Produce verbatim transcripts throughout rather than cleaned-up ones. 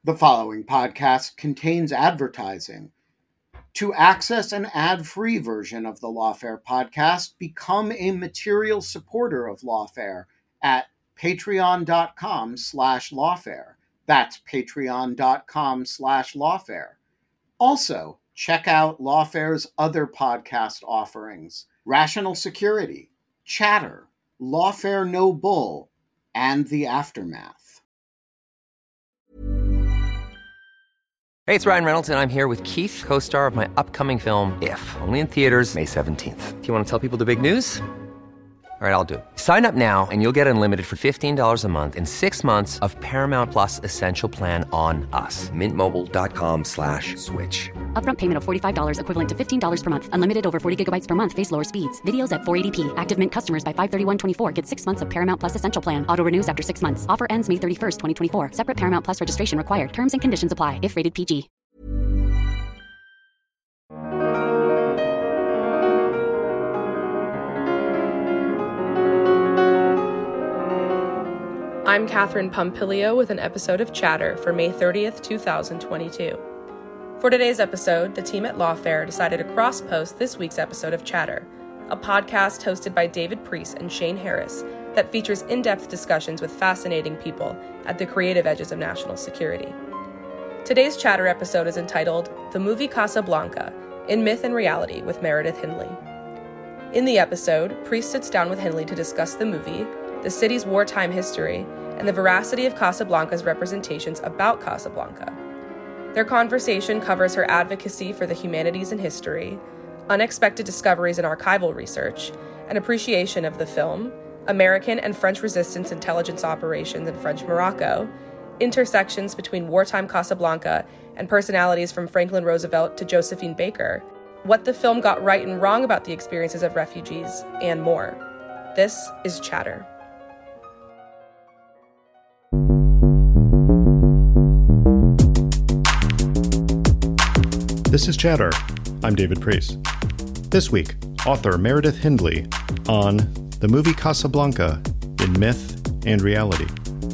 The following podcast contains advertising. To access an ad-free version of the Lawfare podcast, become a material supporter of Lawfare at patreon.com slash lawfare. That's patreon.com slash lawfare. Also, check out Lawfare's other podcast offerings: Rational Security, Chatter, Lawfare No Bull, and The Aftermath. Hey, it's Ryan Reynolds, and I'm here with Keith, co-star of my upcoming film, If, only in theaters May seventeenth. Do you want to tell people the big news? All right, I'll do it. Sign up now and you'll get unlimited for fifteen dollars a month and six months of Paramount Plus Essential Plan on us. Mint Mobile dot com slash switch. Upfront payment of forty-five dollars equivalent to fifteen dollars per month. Unlimited over forty gigabytes per month. Face lower speeds. Videos at four eighty p. Active Mint customers by five thirty-one twenty-four get six months of Paramount Plus Essential Plan. Auto renews after six months. Offer ends May thirty-first, twenty twenty-four. Separate Paramount Plus registration required. Terms and conditions apply if rated P G. I'm Catherine Pompilio with an episode of Chatter for May thirtieth, twenty twenty-two. For today's episode, the team at Lawfare decided to cross-post this week's episode of Chatter, a podcast hosted by David Priest and Shane Harris that features in-depth discussions with fascinating people at the creative edges of national security. Today's Chatter episode is entitled The Movie Casablanca, in Myth and Reality with Meredith Hindley. In the episode, Priest sits down with Hindley to discuss the movie, the city's wartime history, and the veracity of Casablanca's representations about Casablanca. Their conversation covers her advocacy for the humanities and history, unexpected discoveries in archival research, and appreciation of the film, American and French resistance intelligence operations in French Morocco, intersections between wartime Casablanca and personalities from Franklin Roosevelt to Josephine Baker, what the film got right and wrong about the experiences of refugees, and more. This is Chatter. This is Chatter. I'm David Priest. This week, author Meredith Hindley on the movie Casablanca in Myth and Reality.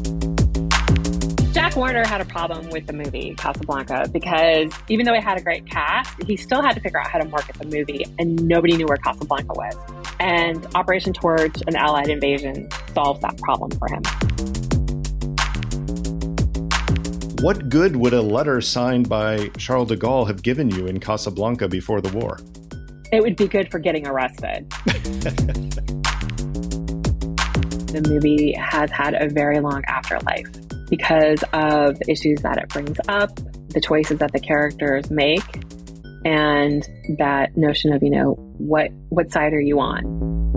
Jack Warner had a problem with the movie Casablanca because even though it had a great cast, he still had to figure out how to market the movie, and nobody knew where Casablanca was. And Operation Torch, an Allied invasion, solves that problem for him. What good would a letter signed by Charles de Gaulle have given you in Casablanca before the war? It would be good for getting arrested. The movie has had a very long afterlife because of the issues that it brings up, the choices that the characters make, and that notion of, you know, what what side are you on?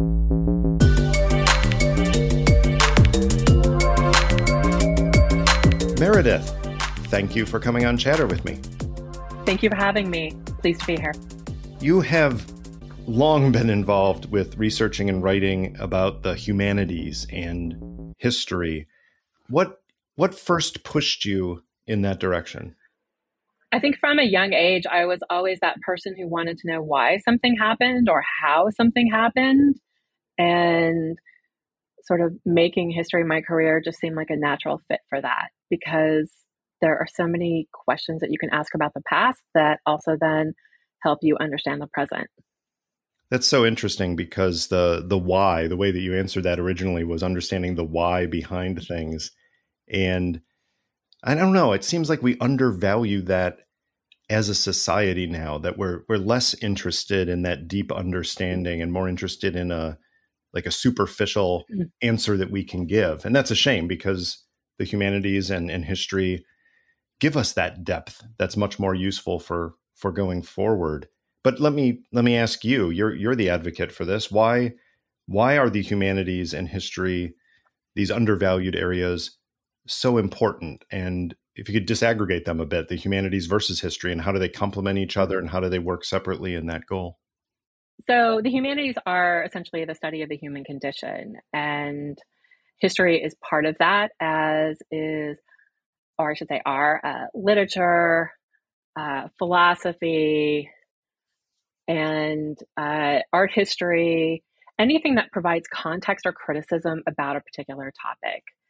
Meredith, thank you for coming on Chatter with me. Thank you for having me. Pleased to be here. You have long been involved with researching and writing about the humanities and history. What what first pushed you in that direction? I think from a young age, I was always that person who wanted to know why something happened or how something happened. And sort of making history my career just seemed like a natural fit for that, because there are so many questions that you can ask about the past that also then help you understand the present. That's so interesting, because the the why, the way that you answered that originally was understanding the why behind things. And I don't know, it seems like we undervalue that as a society now, that we're we're less interested in that deep understanding and more interested in a like a superficial mm-hmm. answer that we can give. And that's a shame, because the humanities and, and history give us that depth that's much more useful for for going forward. But let me let me ask you, you're you're the advocate for this. Why why are the humanities and history, these undervalued areas, so important? And if you could disaggregate them a bit, the humanities versus history, and how do they complement each other, and how do they work separately in that goal? So the humanities are essentially the study of the human condition, and history is part of that, as is, or I should say, are uh, literature, uh, philosophy, and uh, art history, anything that provides context or criticism about a particular topic.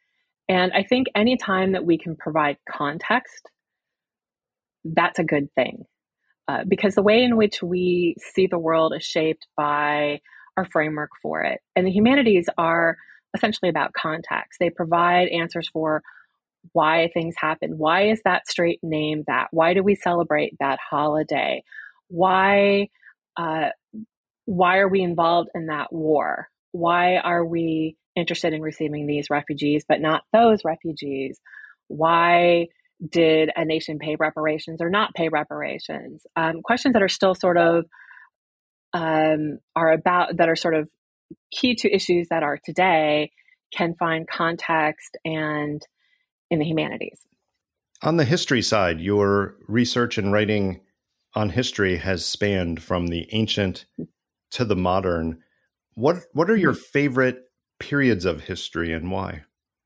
And I think anytime that we can provide context, that's a good thing. Uh, because the way in which we see the world is shaped by our framework for it. And the humanities are essentially about context. They provide answers for why things happen. Why is that street named that? Why do we celebrate that holiday? Why, uh, why are we involved in that war? Why are we interested in receiving these refugees, but not those refugees? Why did a nation pay reparations or not pay reparations? Um, questions that are still sort of um, are about that are sort of key to issues that are today can find context and in the humanities. On the history side, your research and writing on history has spanned from the ancient to the modern. What what are your favorite periods of history and why?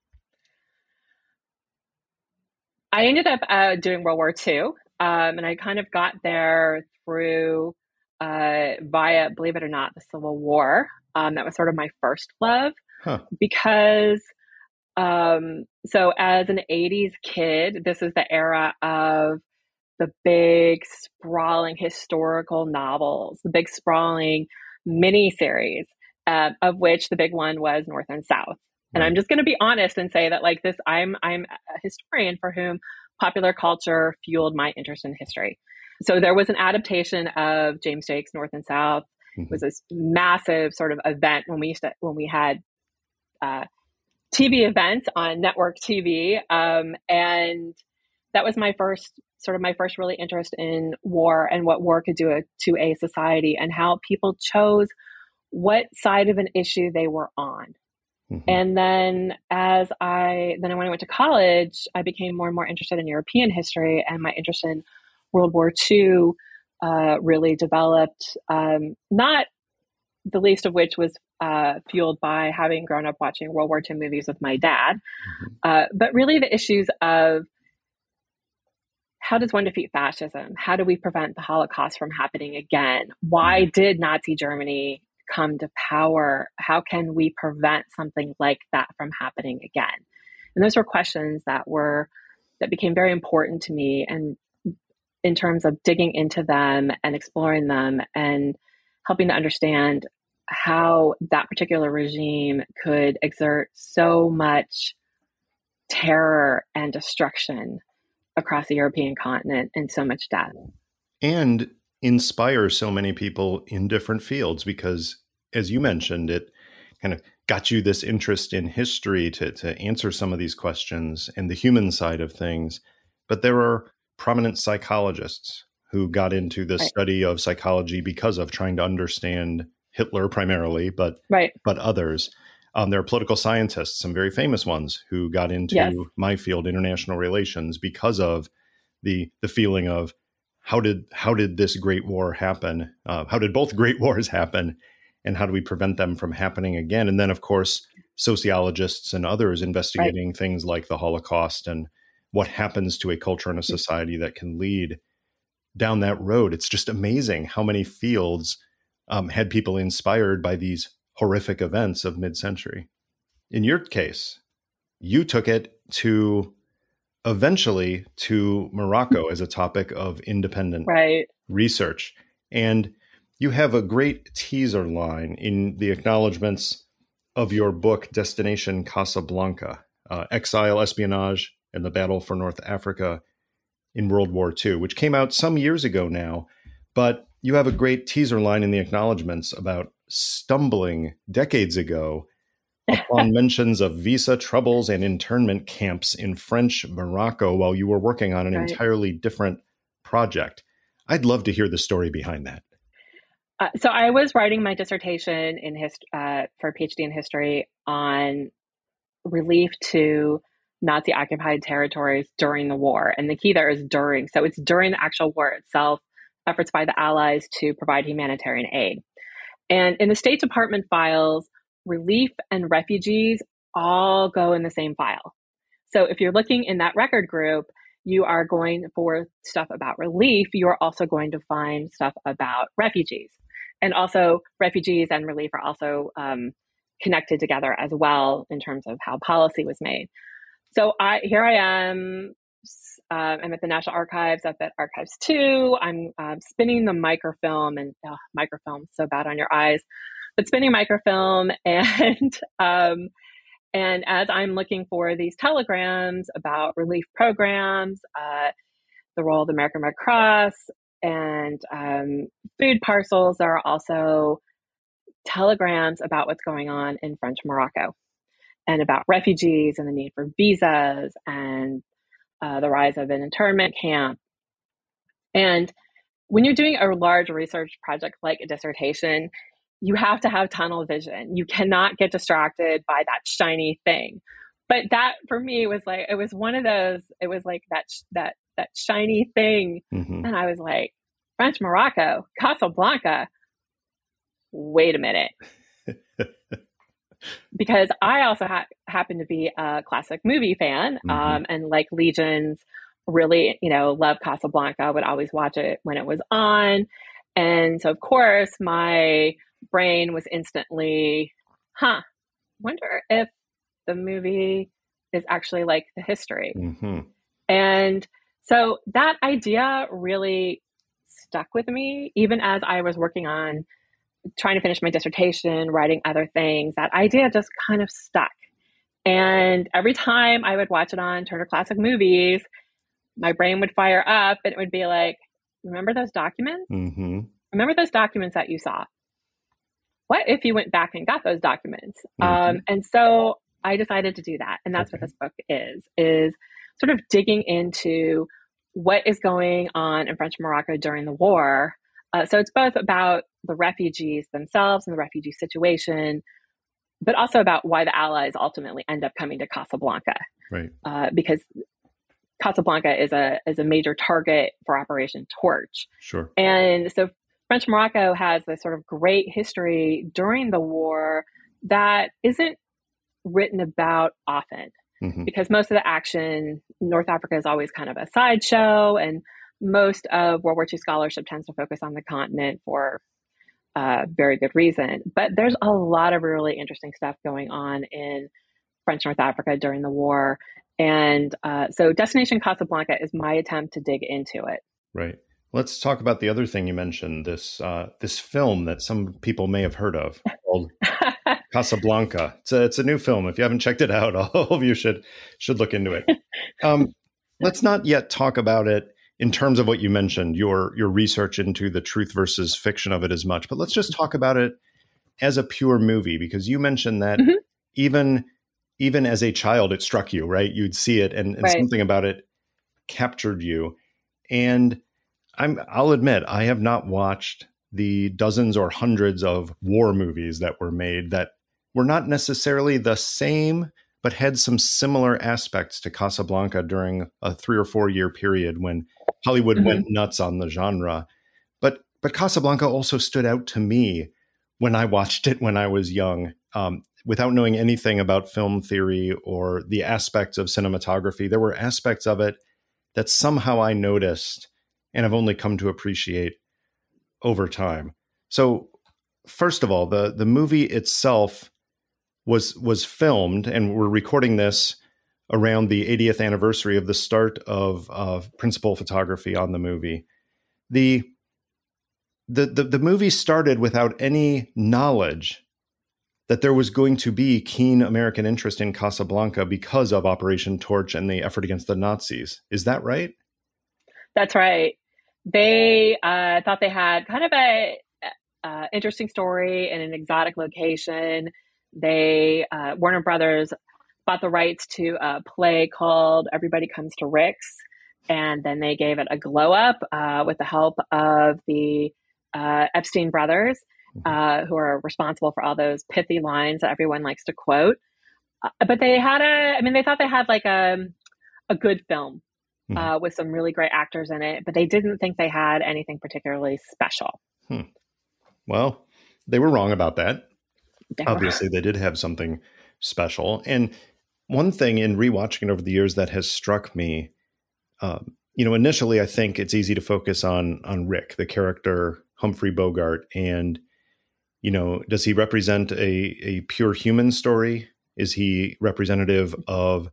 I ended up uh, doing World War Two, um, and I kind of got there through uh, via, believe it or not, the Civil War. Um, that was sort of my first love, Huh. because um, so as an eighties kid, this is the era of the big sprawling historical novels, the big sprawling miniseries, uh, of which the big one was North and South. And I'm just going to be honest and say that, like this, I'm I'm a historian for whom popular culture fueled my interest in history. So there was an adaptation of James Jake's North and South. Mm-hmm. It was this massive sort of event when we used to when we had uh, T V events on network T V, um, and that was my first sort of my first really interest in war and what war could do a, to a society and how people chose what side of an issue they were on. Mm-hmm. And then as I, then when I went to college, I became more and more interested in European history, and my interest in World War Two uh, really developed, um, not the least of which was uh, fueled by having grown up watching World War Two movies with my dad, mm-hmm. uh, but really the issues of how does one defeat fascism? How do we prevent the Holocaust from happening again? Why mm-hmm. did Nazi Germany come to power? How can we prevent something like that from happening again? And those were questions that were that became very important to me, and in terms of digging into them and exploring them and helping to understand how that particular regime could exert so much terror and destruction across the European continent and so much death. And inspire so many people in different fields, because as you mentioned, it kind of got you this interest in history to, to answer some of these questions and the human side of things. But there are prominent psychologists who got into the right. study of psychology because of trying to understand Hitler primarily, but right. but others. Um, there are political scientists, some very famous ones, who got into yes. my field, international relations, because of the the feeling of how did how did this great war happen? Uh, how did both great wars happen? And how do we prevent them from happening again? And then, of course, sociologists and others investigating right. things like the Holocaust and what happens to a culture and a society that can lead down that road. It's just amazing how many fields um, had people inspired by these horrific events of mid-century. In your case, you took it to eventually to Morocco as a topic of independent right. research. And you have a great teaser line in the acknowledgments of your book, Destination Casablanca, uh, Exile, Espionage, and the Battle for North Africa in World War Two, which came out some years ago now. But you have a great teaser line in the acknowledgments about stumbling decades ago upon mentions of visa troubles and internment camps in French Morocco while you were working on an right. entirely different project. I'd love to hear the story behind that. Uh, so I was writing my dissertation in hist- uh, for a PhD in history on relief to Nazi-occupied territories during the war. And the key there is during. So it's during the actual war itself, efforts by the Allies to provide humanitarian aid. And in the State Department files, relief and refugees all go in the same file. So if you're looking in that record group, you are going for stuff about relief. You are also going to find stuff about refugees. And also refugees and relief are also um, connected together as well in terms of how policy was made. so I here I am. Uh, I'm at the National Archives, up at Archives two. I'm uh, spinning the microfilm, and oh, microfilm, so bad on your eyes, but spinning microfilm. And um, and as I'm looking for these telegrams about relief programs, uh, the role of the American Red Cross, and um, food parcels, there are also telegrams about what's going on in French Morocco and about refugees and the need for visas and uh, the rise of an internment camp. And when you're doing a large research project like a dissertation, you have to have tunnel vision. You cannot get distracted by that shiny thing. But that for me was like, it was one of those, it was like that, that, that shiny thing. Mm-hmm. And I was like, French Morocco, Casablanca, wait a minute. Because I also ha- happen to be a classic movie fan, mm-hmm. um, and like Legions, really, you know, love Casablanca, would always watch it when it was on. And so, of course, my brain was instantly, huh, wonder if the movie is actually like the history. Mm-hmm. And so that idea really stuck with me, even as I was working on trying to finish my dissertation, writing other things. That idea just kind of stuck. And every time I would watch it on Turner Classic Movies, my brain would fire up and it would be like, remember those documents? Mm-hmm. Remember those documents that you saw? What if you went back and got those documents? Mm-hmm. Um, and so I decided to do that. And that's okay. What this book is, is sort of digging into what is going on in French Morocco during the war. Uh, so it's both about the refugees themselves and the refugee situation, but also about why the Allies ultimately end up coming to Casablanca. Right. Uh, because Casablanca is a is a major target for Operation Torch. Sure. And so French Morocco has this sort of great history during the war that isn't written about often, mm-hmm. because most of the action, North Africa is always kind of a sideshow, and most of World War Two scholarship tends to focus on the continent for uh, very good reason. But there's a lot of really interesting stuff going on in French North Africa during the war. And uh, so Destination Casablanca is my attempt to dig into it. Right. Let's talk about the other thing you mentioned, this uh, this film that some people may have heard of called Casablanca. It's a, it's a new film. If you haven't checked it out, all of you should should look into it. Um, let's not yet talk about it in terms of what you mentioned, your your research into the truth versus fiction of it as much. But let's just talk about it as a pure movie, because you mentioned that mm-hmm. even even as a child, it struck you, right? You'd see it and, and right. something about it captured you. And I'm, I'll admit, I have not watched the dozens or hundreds of war movies that were made that were not necessarily the same, but had some similar aspects to Casablanca during a three or four year period when Hollywood mm-hmm. went nuts on the genre. But but Casablanca also stood out to me when I watched it when I was young, um, without knowing anything about film theory or the aspects of cinematography. There were aspects of it that somehow I noticed and I've only come to appreciate over time. So first of all, the, the movie itself was was filmed, and we're recording this around the eightieth anniversary of the start of uh, principal photography on the movie. The, the the the movie started without any knowledge that there was going to be keen American interest in Casablanca because of Operation Torch and the effort against the Nazis. Is that right? That's right. They uh, thought they had kind of a uh, interesting story in an exotic location. They, uh, Warner Brothers bought the rights to a play called Everybody Comes to Rick's, and then they gave it a glow up uh, with the help of the uh, Epstein brothers, uh, who are responsible for all those pithy lines that everyone likes to quote. Uh, but they had a, I mean, they thought they had like a, a good film hmm. uh, with some really great actors in it, but they didn't think they had anything particularly special. Hmm. Well, they were wrong about that. They Obviously, were. They did have something special. And one thing in rewatching it over the years that has struck me, um, you know, initially, I think it's easy to focus on on Rick, the character Humphrey Bogart. And, you know, does he represent a, a pure human story? Is he representative of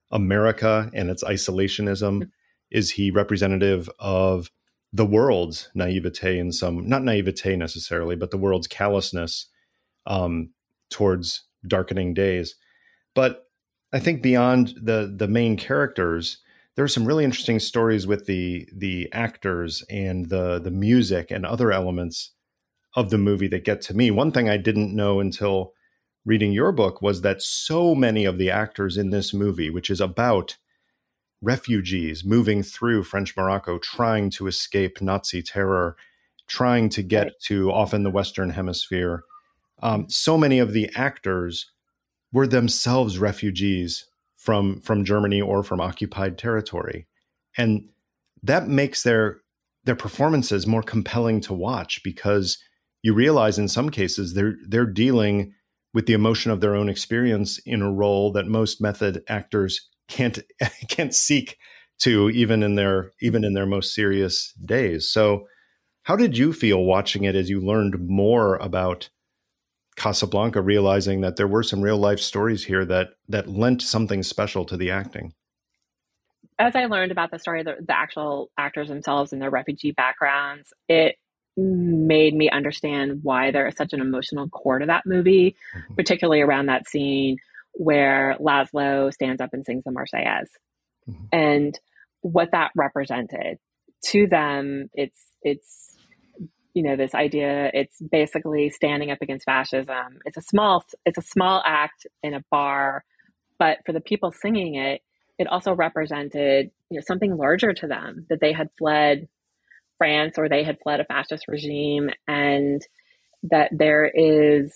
America and its isolationism? Is he representative of the world's naivete in some, not naivete necessarily, but the world's callousness um, towards darkening days? But I think beyond the the main characters, there are some really interesting stories with the the actors and the the music and other elements of the movie that get to me. One thing I didn't know until reading your book was that so many of the actors in this movie, which is about refugees moving through French Morocco, trying to escape Nazi terror, trying to get Right. to often the Western Hemisphere, um, so many of the actors were themselves refugees from from Germany or from occupied territory. And that makes their their performances more compelling to watch, because you realize in some cases they're they're dealing with the emotion of their own experience in a role that most method actors can't can't seek to, even in their even in their most serious days. So how did you feel watching it as you learned more about Casablanca, realizing that there were some real life stories here that that lent something special to the acting? As I learned about the story, the, the actual actors themselves and their refugee backgrounds, it made me understand why there is such an emotional core to that movie, Mhm. particularly around that scene where Laszlo stands up and sings the Marseillaise, Mhm. and what that represented to them. It's it's you know, this idea. It's basically standing up against fascism. It's a small it's a small act in a bar, but for the people singing it, it also represented, you know, something larger to them, that they had fled France or they had fled a fascist regime, and that there is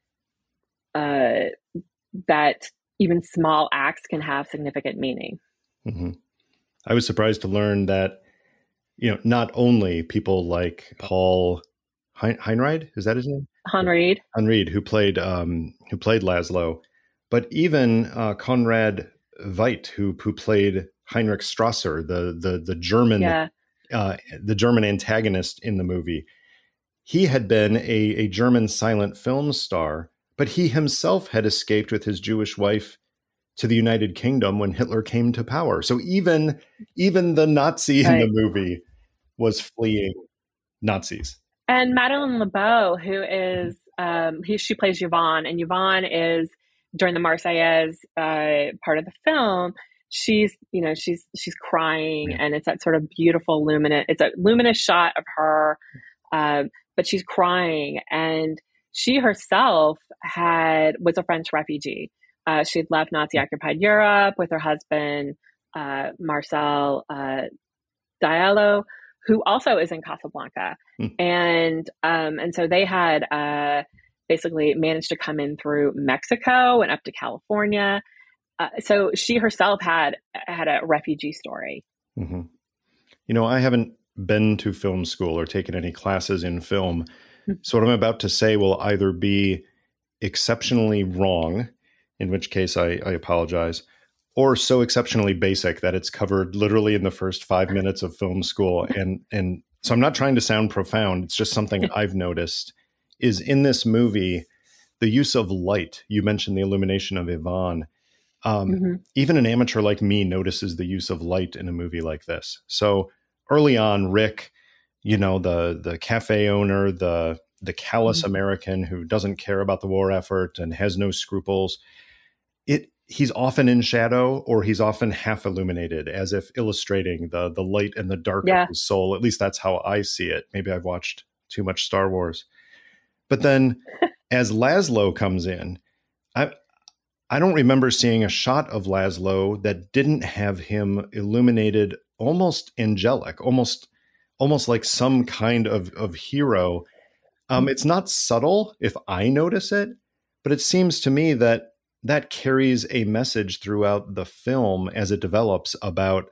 uh, that even small acts can have significant meaning. Mhm. I was surprised to learn that, you know, not only people like Paul hein- Heinrich, is that his name? Henried, Henried, who played um, who played Laszlo, but even uh, Konrad Veidt, who who played Heinrich Strasser, the the the German yeah, uh, the German antagonist in the movie. He had been a, a German silent film star, but he himself had escaped with his Jewish wife to the United Kingdom when Hitler came to power. So even even the Nazi in the right. movie was fleeing Nazis. And Madeline LeBeau, who is um, he, she plays Yvonne, and Yvonne is, during the Marseillaise uh, part of the film, she's you know she's she's crying, Yeah. and it's that sort of beautiful luminous. It's a luminous shot of her, um, but she's crying, and she herself had was a French refugee. Uh, she'd left Nazi occupied Europe with her husband, uh, Marcel uh, Diallo, who also is in Casablanca. Hmm. And um, and so they had uh, basically managed to come in through Mexico and up to California. Uh, so she herself had had a refugee story. Mm-hmm. You know, I haven't been to film school or taken any classes in film. So what I'm about to say will either be exceptionally wrong, in which case I, I apologize, or so exceptionally basic that it's covered literally in the first five minutes of film school. And and so I'm not trying to sound profound. It's just something I've noticed is in this movie, the use of light. You mentioned the illumination of Yvonne. Um, Mm-hmm. Even an amateur like me notices the use of light in a movie like this. So early on, Rick, you know, the the cafe owner, the the callous Mm-hmm. American who doesn't care about the war effort and has no scruples, it he's often in shadow, or he's often half illuminated, as if illustrating the the light and the dark Yeah. of his soul. At least that's how I see it. Maybe I've watched too much Star Wars. But then as Laszlo comes in, I I don't remember seeing a shot of Laszlo that didn't have him illuminated, almost angelic, almost almost like some kind of, of hero. Um, it's not subtle if I notice it, but it seems to me that that carries a message throughout the film as it develops about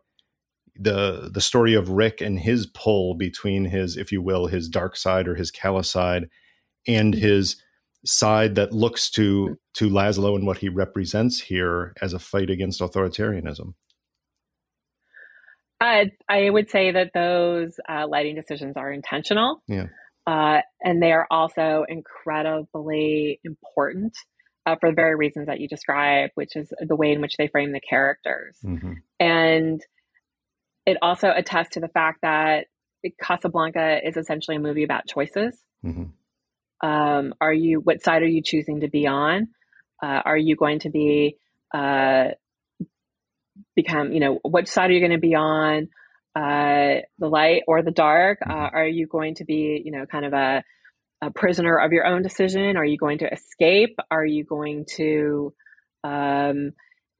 the the story of Rick and his pull between his, if you will, his dark side or his callous side, and his side that looks to to Laszlo and what he represents here as a fight against authoritarianism. I I would say that those uh, lighting decisions are intentional. Yeah. Uh, and they are also incredibly important uh, for the very reasons that you described, which is the way in which they frame the characters. Mm-hmm. And it also attests to the fact that Casablanca is essentially a movie about choices. Mm-hmm. Um, are you, what side are you choosing to be on? Uh, are you going to be, uh, become, you know, which side are you going to be on? Uh, the light or the dark? Uh, are you going to be, you know, kind of a, a prisoner of your own decision? Are you going to escape? Are you going to, um,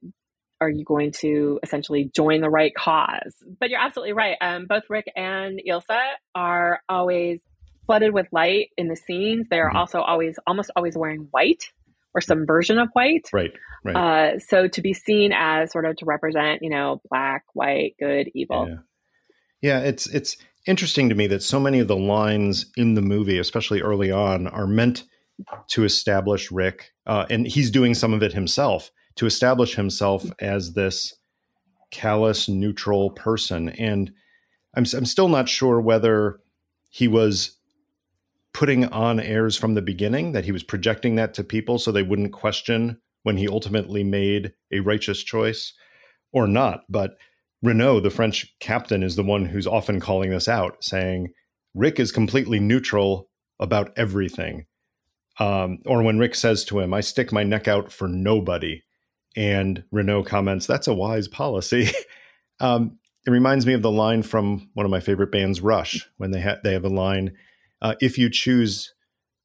are you going to essentially join the right cause? But you're absolutely right. Um, both Rick and Ilsa are always flooded with light in the scenes. They're mm-hmm. also always, almost always wearing white or some version of white. Right, right. Uh, so to be seen as sort of to represent, you know, black, white, good, evil. Yeah. Yeah, it's it's interesting to me that so many of the lines in the movie, especially early on, are meant to establish Rick, uh, and he's doing some of it himself, to establish himself as this callous, neutral person. And I'm I'm still not sure whether he was putting on airs from the beginning, that he was projecting that to people so they wouldn't question when he ultimately made a righteous choice or not. But Renault, the French captain, is the one who's often calling this out, saying Rick is completely neutral about everything. Um, or when Rick says to him, I stick my neck out for nobody. And Renault comments, that's a wise policy. um, it reminds me of the line from one of my favorite bands, Rush, when they, ha- they have a line, uh, if you choose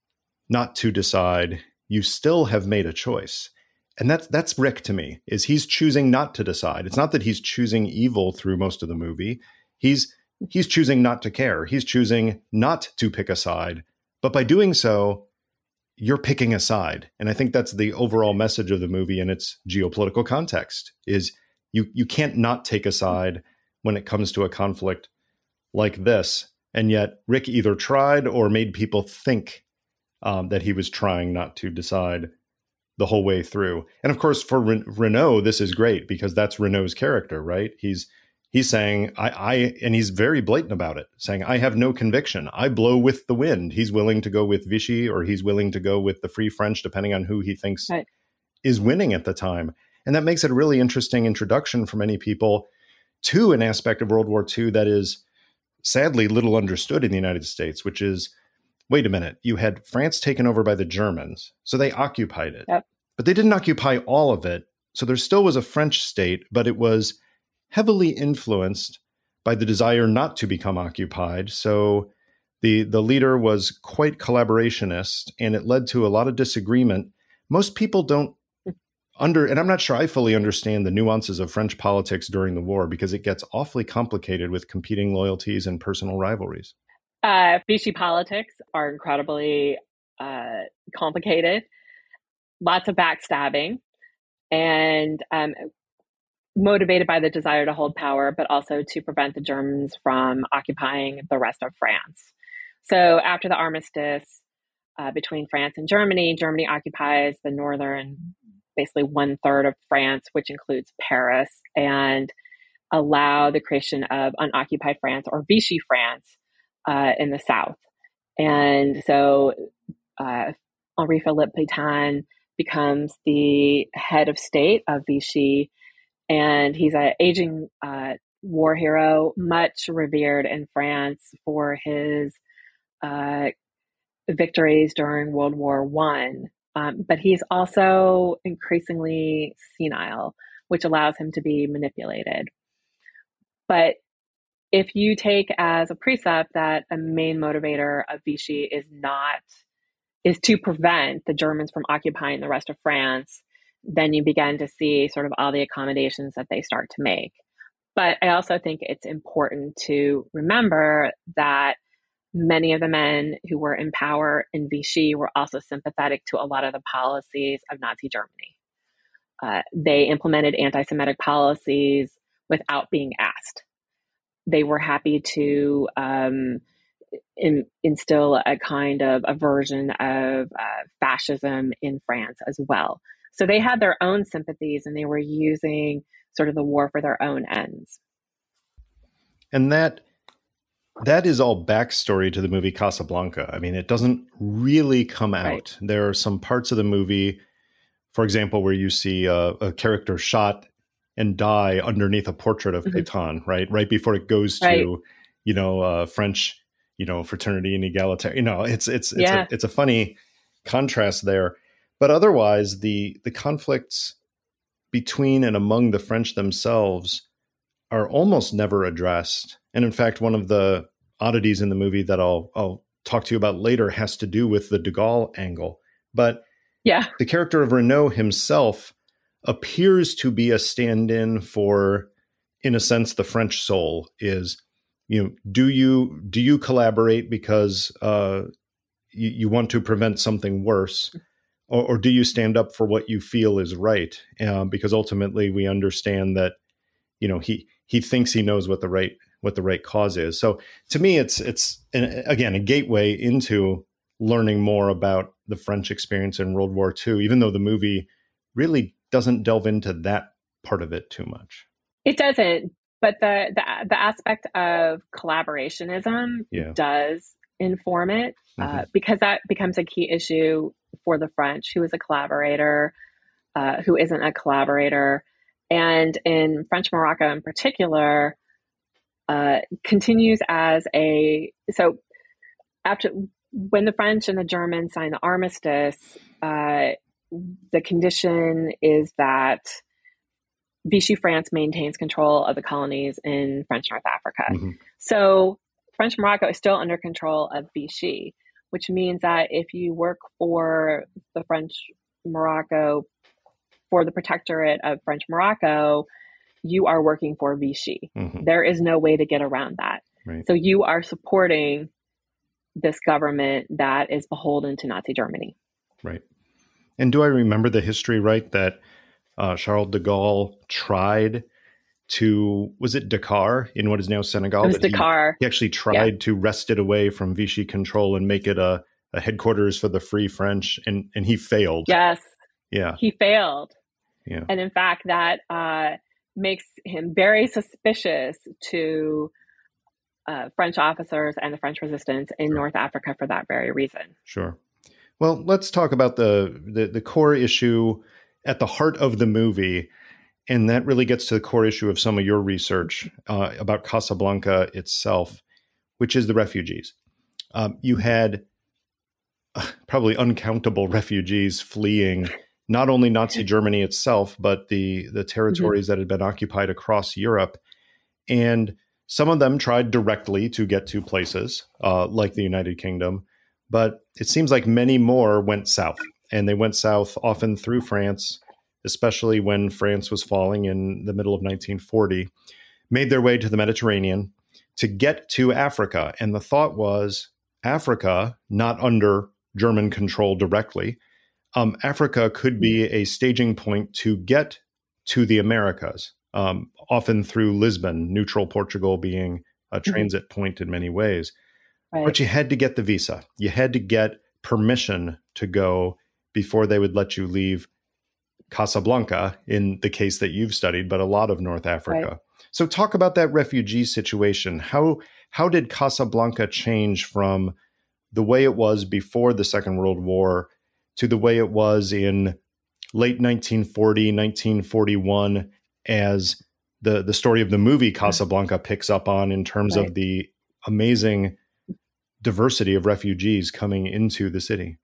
not to decide, you still have made a choice. And that's that's Rick to me, is he's choosing not to decide. It's not that he's choosing evil through most of the movie. He's he's choosing not to care. He's choosing not to pick a side. But by doing so, you're picking a side. And I think that's the overall message of the movie in its geopolitical context, is you you can't not take a side when it comes to a conflict like this. And yet Rick either tried or made people think um, that he was trying not to decide the whole way through. And of course, for Ren- Renault, this is great because that's Renault's character, right? He's he's saying, I, I, and he's very blatant about it, saying, I have no conviction. I blow with the wind. He's willing to go with Vichy, or he's willing to go with the Free French, depending on who he thinks right. is winning at the time. And that makes it a really interesting introduction for many people to an aspect of World War Two that is sadly little understood in the United States, which is, wait a minute, you had France taken over by the Germans, so they occupied it. Yep. But they didn't occupy all of it. So there still was a French state, but it was heavily influenced by the desire not to become occupied. So the, the leader was quite collaborationist, and it led to a lot of disagreement. Most people don't under, and I'm not sure I fully understand the nuances of French politics during the war, because it gets awfully complicated with competing loyalties and personal rivalries. Uh, Vichy politics are incredibly uh, complicated, lots of backstabbing, and um, motivated by the desire to hold power, but also to prevent the Germans from occupying the rest of France. So after the armistice uh, between France and Germany, Germany occupies the northern, basically one third of France, which includes Paris, and allow the creation of unoccupied France, or Vichy France, Uh, in the south. And so uh, Henri-Philippe Pétain becomes the head of state of Vichy, and he's an aging uh, war hero, much revered in France for his uh, victories during World War One. Um, but he's also increasingly senile, which allows him to be manipulated. But if you take as a precept that a main motivator of Vichy is not, is to prevent the Germans from occupying the rest of France, then you begin to see sort of all the accommodations that they start to make. But I also think it's important to remember that many of the men who were in power in Vichy were also sympathetic to a lot of the policies of Nazi Germany. Uh, they implemented anti-Semitic policies without being asked. They were happy to um, in, instill a kind of a version of uh, fascism in France as well. So they had their own sympathies, and they were using sort of the war for their own ends. And that that is all backstory to the movie Casablanca. I mean, it doesn't really come out. Right. There are some parts of the movie for example, where you see a, a character shot and die underneath a portrait of Mhm. Pétain, right? Right before it goes to, Right. you know, uh, French, you know, fraternity and egalitarian. You know, it's it's it's Yeah. a it's a funny contrast there. But otherwise, the the conflicts between and among the French themselves are almost never addressed. And in fact, one of the oddities in the movie that I'll I'll talk to you about later has to do with the de Gaulle angle. But Yeah. the character of Renault himself appears to be a stand-in for, in a sense, the French soul. Is, you know, do you do you collaborate because uh, you, you want to prevent something worse, or, or do you stand up for what you feel is right? Uh, because ultimately, we understand that, you know, he he thinks he knows what the right what the right cause is. So to me, it's it's an, again a gateway into learning more about the French experience in World War Two, even though the movie really doesn't delve into that part of it too much. It doesn't, but the the, the aspect of collaborationism Yeah. does inform it, Mhm. uh, because that becomes a key issue for the French. Who is a collaborator? Uh, who isn't a collaborator? And in French Morocco in particular, uh, continues as a so after when the French and the Germans signed the armistice, uh, the condition is that Vichy France maintains control of the colonies in French North Africa. Mhm. So French Morocco is still under control of Vichy, which means that if you work for the French Morocco, for the protectorate of French Morocco, you are working for Vichy. Mhm. There is no way to get around that. Right. So you are supporting this government that is beholden to Nazi Germany. Right. And do I remember the history right that uh, Charles de Gaulle tried to, was it Dakar in what is now Senegal? It was that he- Dakar. He, actually tried to wrest it away from Vichy control and make it a, a headquarters for the Free French, and, and he failed. Yes, Yeah. he failed. Yeah. And in fact, that uh, makes him very suspicious to uh, French officers and the French resistance in Sure. North Africa for that very reason. Sure. Well, let's talk about the, the the core issue at the heart of the movie, and that really gets to the core issue of some of your research uh, about Casablanca itself, which is the refugees. Um, you had uh, probably uncountable refugees fleeing not only Nazi Germany itself, but the the territories mm-hmm. that had been occupied across Europe, and some of them tried directly to get to places uh, like the United Kingdom. But it seems like many more went south, and they went south often through France, especially when France was falling in the middle of nineteen forty, made their way to the Mediterranean to get to Africa. And the thought was Africa, not under German control directly, um, Africa could be a staging point to get to the Americas, um, often through Lisbon, neutral Portugal being a transit mm-hmm. point in many ways. Right. But you had to get the visa. You had to get permission to go before they would let you leave Casablanca, in the case that you've studied, but a lot of North Africa. Right. So talk about that refugee situation. How how did Casablanca change from the way it was before the Second World War to the way it was in late nineteen forty, nineteen forty-one, as the, the story of the movie Casablanca picks up on in terms right. of the amazing diversity of refugees coming into the city?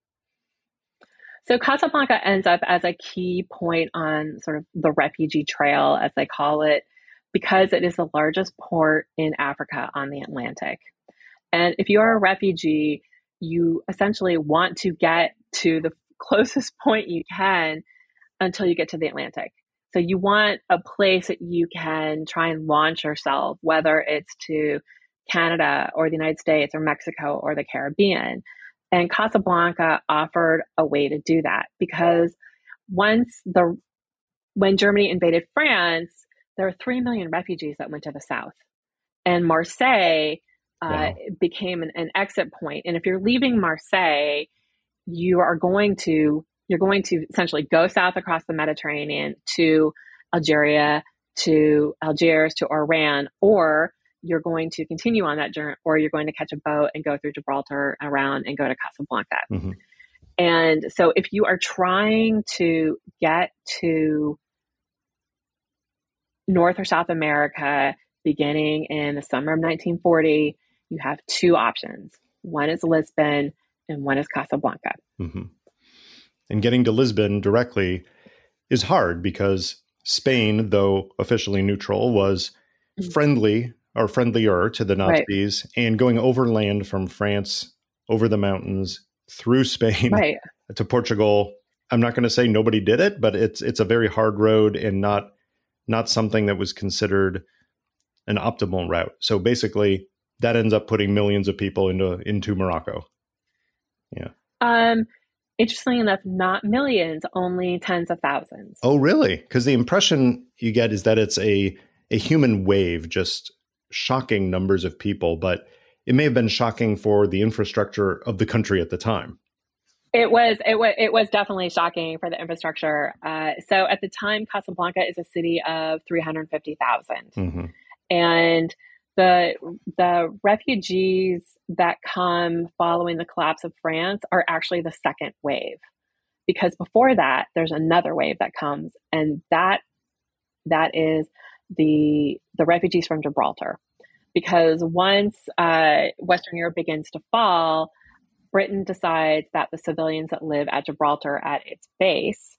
So Casablanca ends up as a key point on sort of the refugee trail, as they call it, because it is the largest port in Africa on the Atlantic. And if you are a refugee, you essentially want to get to the closest point you can until you get to the Atlantic. So you want a place that you can try and launch yourself, whether it's to Canada or the United States or Mexico or the Caribbean. And Casablanca offered a way to do that, because once the when Germany invaded France, there were three million refugees that went to the south. And Marseille uh, wow. became an, an exit point. And if you're leaving Marseille, you are going to you're going to essentially go south across the Mediterranean to Algeria, to Algiers, to Oran, or you're going to continue on that journey, or you're going to catch a boat and go through Gibraltar around and go to Casablanca. Mm-hmm. And so if you are trying to get to North or South America beginning in the summer of nineteen forty, you have two options. One is Lisbon and one is Casablanca. Mm-hmm. And getting to Lisbon directly is hard because Spain, though officially neutral, was mm-hmm. friendly or friendlier to the Nazis, right. and going overland from France over the mountains through Spain right. to Portugal. I'm not going to say nobody did it, but it's it's a very hard road and not not something that was considered an optimal route. So basically, that ends up putting millions of people into into Morocco. Yeah. Um. Interestingly enough, not millions, only tens of thousands. Oh, really? Because the impression you get is that it's a a human wave, just shocking numbers of people, but it may have been shocking for the infrastructure of the country at the time. It was, it was, it was definitely shocking for the infrastructure. Uh, so at the time, Casablanca is a city of three hundred fifty thousand. Mm-hmm. And the, the refugees that come following the collapse of France are actually the second wave, because before that, there's another wave that comes, and that, that is the, the refugees from Gibraltar. Because once uh, Western Europe begins to fall, Britain decides that the civilians that live at Gibraltar at its base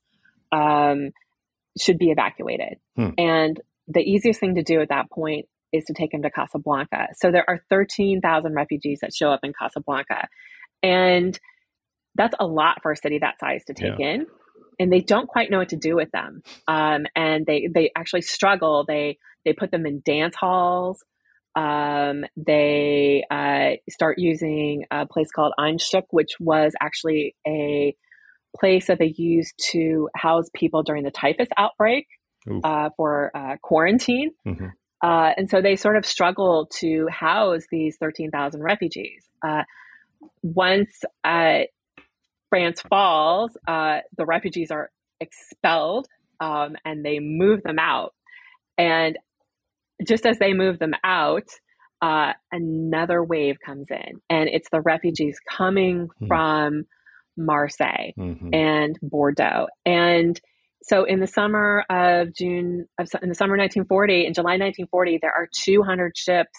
um, should be evacuated. Hmm. And the easiest thing to do at that point is to take them to Casablanca. So there are thirteen thousand refugees that show up in Casablanca. And that's a lot for a city that size to take yeah. in. And they don't quite know what to do with them. Um, and they they actually struggle. They they put them in dance halls. Um, they uh, start using a place called Einschuk, which was actually a place that they used to house people during the typhus outbreak uh, for uh, quarantine. Mm-hmm. Uh, and so they sort of struggle to house these thirteen thousand refugees. Uh, once uh, France falls, uh, the refugees are expelled um, and they move them out. And just as they move them out, uh, another wave comes in, and it's the refugees coming mm-hmm. from Marseille mm-hmm. and Bordeaux. And so in the summer of June, of, in the summer of nineteen forty, in July nineteen forty, there are two hundred ships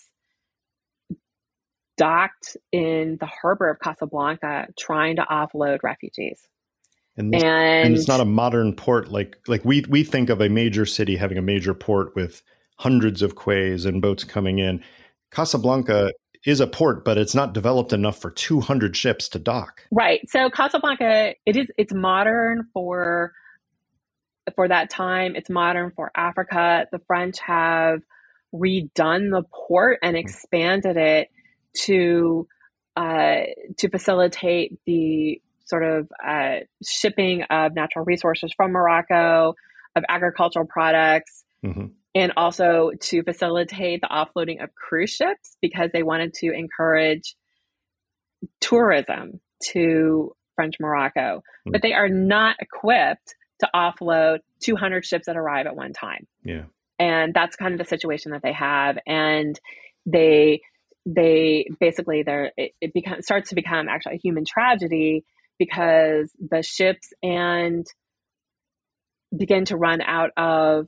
docked in the harbor of Casablanca trying to offload refugees. And, this, and, and it's not a modern port like like we we think of a major city having a major port with hundreds of quays and boats coming in. Casablanca is a port, but it's not developed enough for two hundred ships to dock. Right. So Casablanca, it is it's modern for for that time. It's modern for Africa. The French have redone the port and expanded it to uh, to facilitate the sort of uh, shipping of natural resources from Morocco, of agricultural products. Mm-hmm. And also to facilitate the offloading of cruise ships, because they wanted to encourage tourism to French Morocco. Mm-hmm. But they are not equipped to offload two hundred ships that arrive at one time. Yeah. And that's kind of the situation that they have. And they they basically, they're, it, it becomes, starts to become actually a human tragedy, because the ships and begin to run out of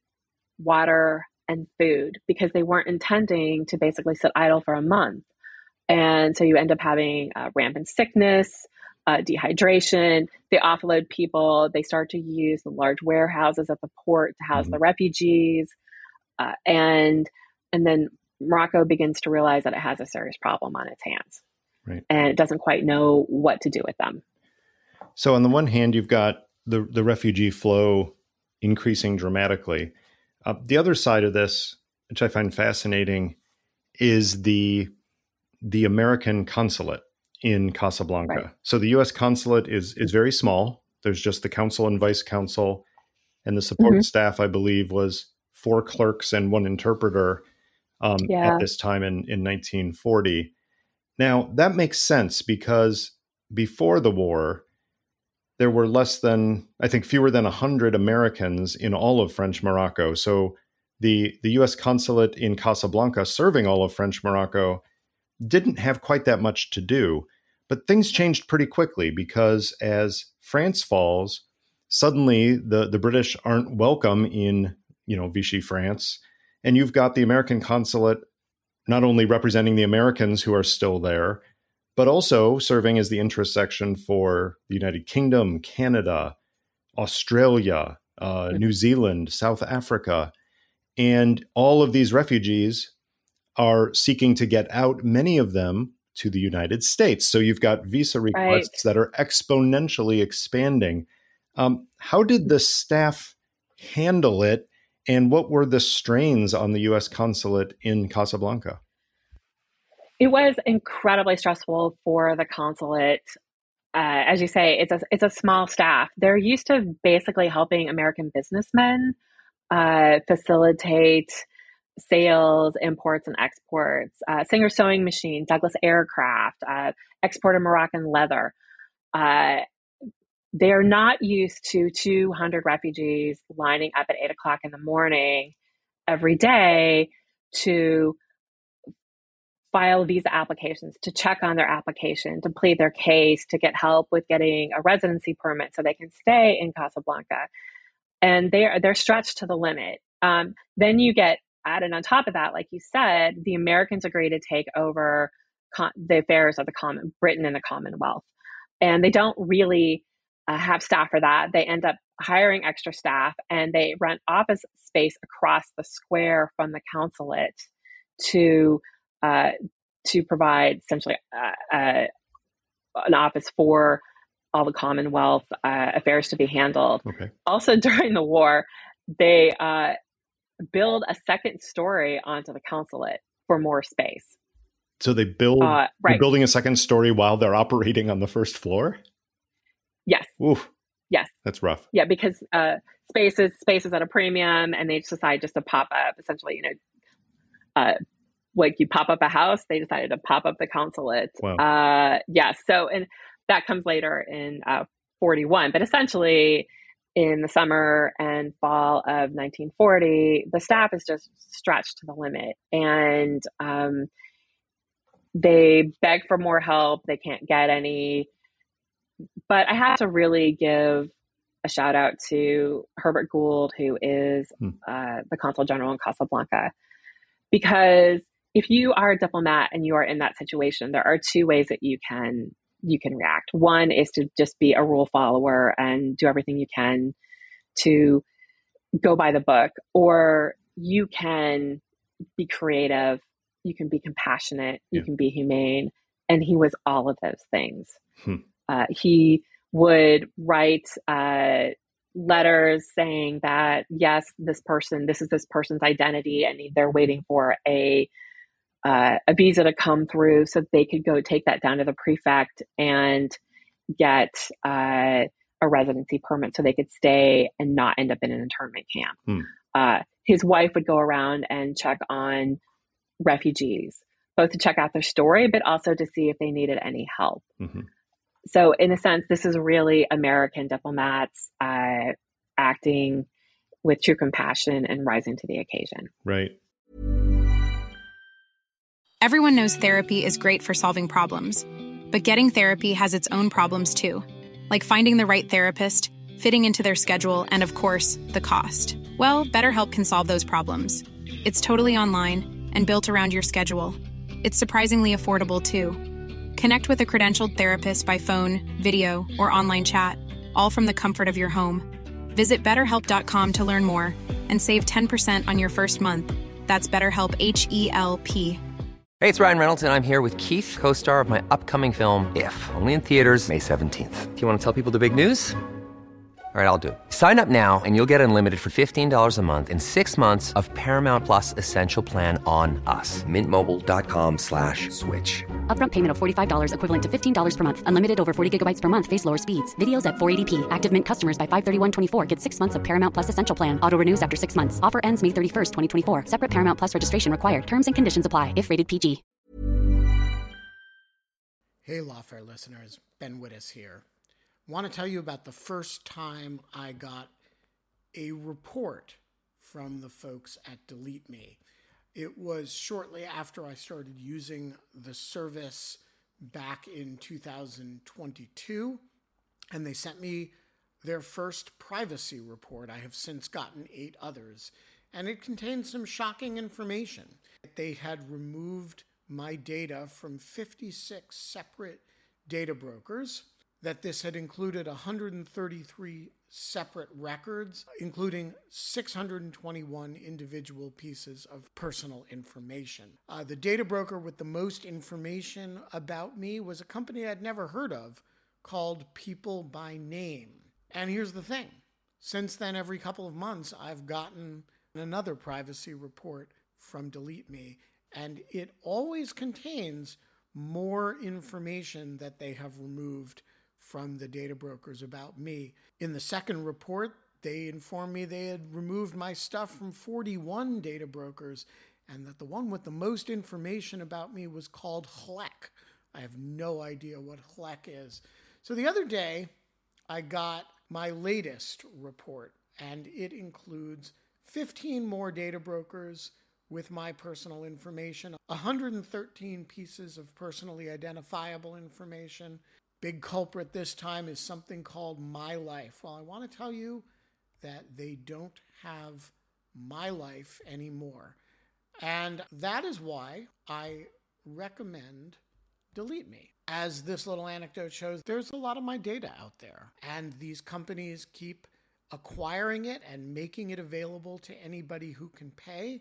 water and food, because they weren't intending to basically sit idle for a month. And so you end up having uh, rampant sickness, uh, dehydration. They offload people. They start to use the large warehouses at the port to house mm-hmm. the refugees. Uh, and and then Morocco begins to realize that it has a serious problem on its hands. Right. And it doesn't quite know what to do with them. So on the one hand, you've got the, the refugee flow increasing dramatically. Uh, the other side of this, which I find fascinating, is the the American consulate in Casablanca. Right. So the U S consulate is is very small. There's just the consul and vice consul, and the support mm-hmm. staff, I believe, was four clerks and one interpreter um, yeah. at this time in, in nineteen forty. Now, that makes sense, because before the war, there were less than, I think, fewer than one hundred Americans in all of French Morocco. So the, the U S consulate in Casablanca, serving all of French Morocco, didn't have quite that much to do. But things changed pretty quickly because as France falls, suddenly the, the British aren't welcome in, you know, Vichy France. And you've got the American consulate not only representing the Americans who are still there, but also serving as the interest section for the United Kingdom, Canada, Australia, uh, New Zealand, South Africa. And all of these refugees are seeking to get out, many of them to the United States. So you've got visa requests right. that are exponentially expanding. Um, how did the staff handle it? And what were the strains on the U S consulate in Casablanca? It was incredibly stressful for the consulate. Uh, as you say, it's a, it's a small staff. They're used to basically helping American businessmen uh, facilitate sales, imports, and exports. Uh, Singer sewing machine, Douglas aircraft, uh, export of Moroccan leather. Uh, they are not used to two hundred refugees lining up at eight o'clock in the morning every day to file visa applications, to check on their application, to plead their case, to get help with getting a residency permit so they can stay in Casablanca. And they're, they're stretched to the limit. Um, then you get added on top of that, like you said, the Americans agree to take over con- the affairs of the common Britain and the Commonwealth. And they don't really uh, have staff for that. They end up hiring extra staff, and they rent office space across the square from the consulate to uh, to provide essentially uh, uh, an office for all the Commonwealth uh, affairs to be handled. Okay. Also, during the war, they uh, build a second story onto the consulate for more space. So they build, uh, right. they're building a second story while they're operating on the first floor? Yes. Oof. Yes. That's rough. Yeah, because uh, space is space is at a premium, and they decide just to pop up, essentially, you know, uh, like you pop up a house, they decided to pop up the consulate. Wow. Uh, yeah. So, and that comes later in uh, forty-one, but essentially in the summer and fall of nineteen forty, the staff is just stretched to the limit, and um, they beg for more help. They can't get any. But I have to really give a shout out to Herbert Gould, who is hmm. uh, the Consul General in Casablanca, because if you are a diplomat and you are in that situation, there are two ways that you can you can react. One is to just be a rule follower and do everything you can to go by the book, or you can be creative, you can be compassionate, you yeah. can be humane. And he was all of those things. Hmm. Uh, he would write uh, letters saying that, yes, this person, this is this person's identity, and they're waiting for a uh, a visa to come through so they could go take that down to the prefect and get uh, a residency permit so they could stay and not end up in an internment camp. Hmm. Uh, his wife would go around and check on refugees, both to check out their story, but also to see if they needed any help. Mm-hmm. So in a sense, this is really American diplomats uh, acting with true compassion and rising to the occasion. Right. Everyone knows therapy is great for solving problems, but getting therapy has its own problems too, like finding the right therapist, fitting into their schedule, and of course, the cost. Well, BetterHelp can solve those problems. It's totally online and built around your schedule. It's surprisingly affordable too. Connect with a credentialed therapist by phone, video, or online chat, all from the comfort of your home. Visit better help dot com to learn more and save ten percent on your first month. That's BetterHelp, H E L P. Hey, it's Ryan Reynolds, and I'm here with Keith, co-star of my upcoming film, If, only in theaters May seventeenth. Do you want to tell people the big news? All right, I'll do it. Sign up now and you'll get unlimited for fifteen dollars a month and six months of Paramount Plus Essential Plan on us. Mint Mobile dot com slash switch. Upfront payment of forty-five dollars equivalent to fifteen dollars per month. Unlimited over forty gigabytes per month. Face lower speeds. Videos at four eighty p. Active Mint customers by five thirty-one twenty-four get six months of Paramount Plus Essential Plan. Auto renews after six months. Offer ends May thirty-first, twenty twenty-four. Separate Paramount Plus registration required. Terms and conditions apply if rated P G. Hey, Lawfare listeners. Ben Wittes here. Want to tell you about the first time I got a report from the folks at Delete Me. It was shortly after I started using the service back in two thousand twenty-two, and they sent me their first privacy report. I have since gotten eight others, and it contained some shocking information. They had removed my data from fifty-six separate data brokers, that this had included one hundred thirty-three separate records, including six hundred twenty-one individual pieces of personal information. Uh, the data broker with the most information about me was a company I'd never heard of called People by Name. And here's the thing. Since then, every couple of months, I've gotten another privacy report from Delete Me, and it always contains more information that they have removed from the data brokers about me. In the second report, they informed me they had removed my stuff from forty-one data brokers, and that the one with the most information about me was called H L E C. I have no idea what H L E C is. So the other day, I got my latest report, and it includes fifteen more data brokers with my personal information, one hundred thirteen pieces of personally identifiable information. Big culprit this time is something called My Life. Well, I want to tell you that they don't have My Life anymore. And that is why I recommend Delete Me. As this little anecdote shows, there's a lot of my data out there, and these companies keep acquiring it and making it available to anybody who can pay.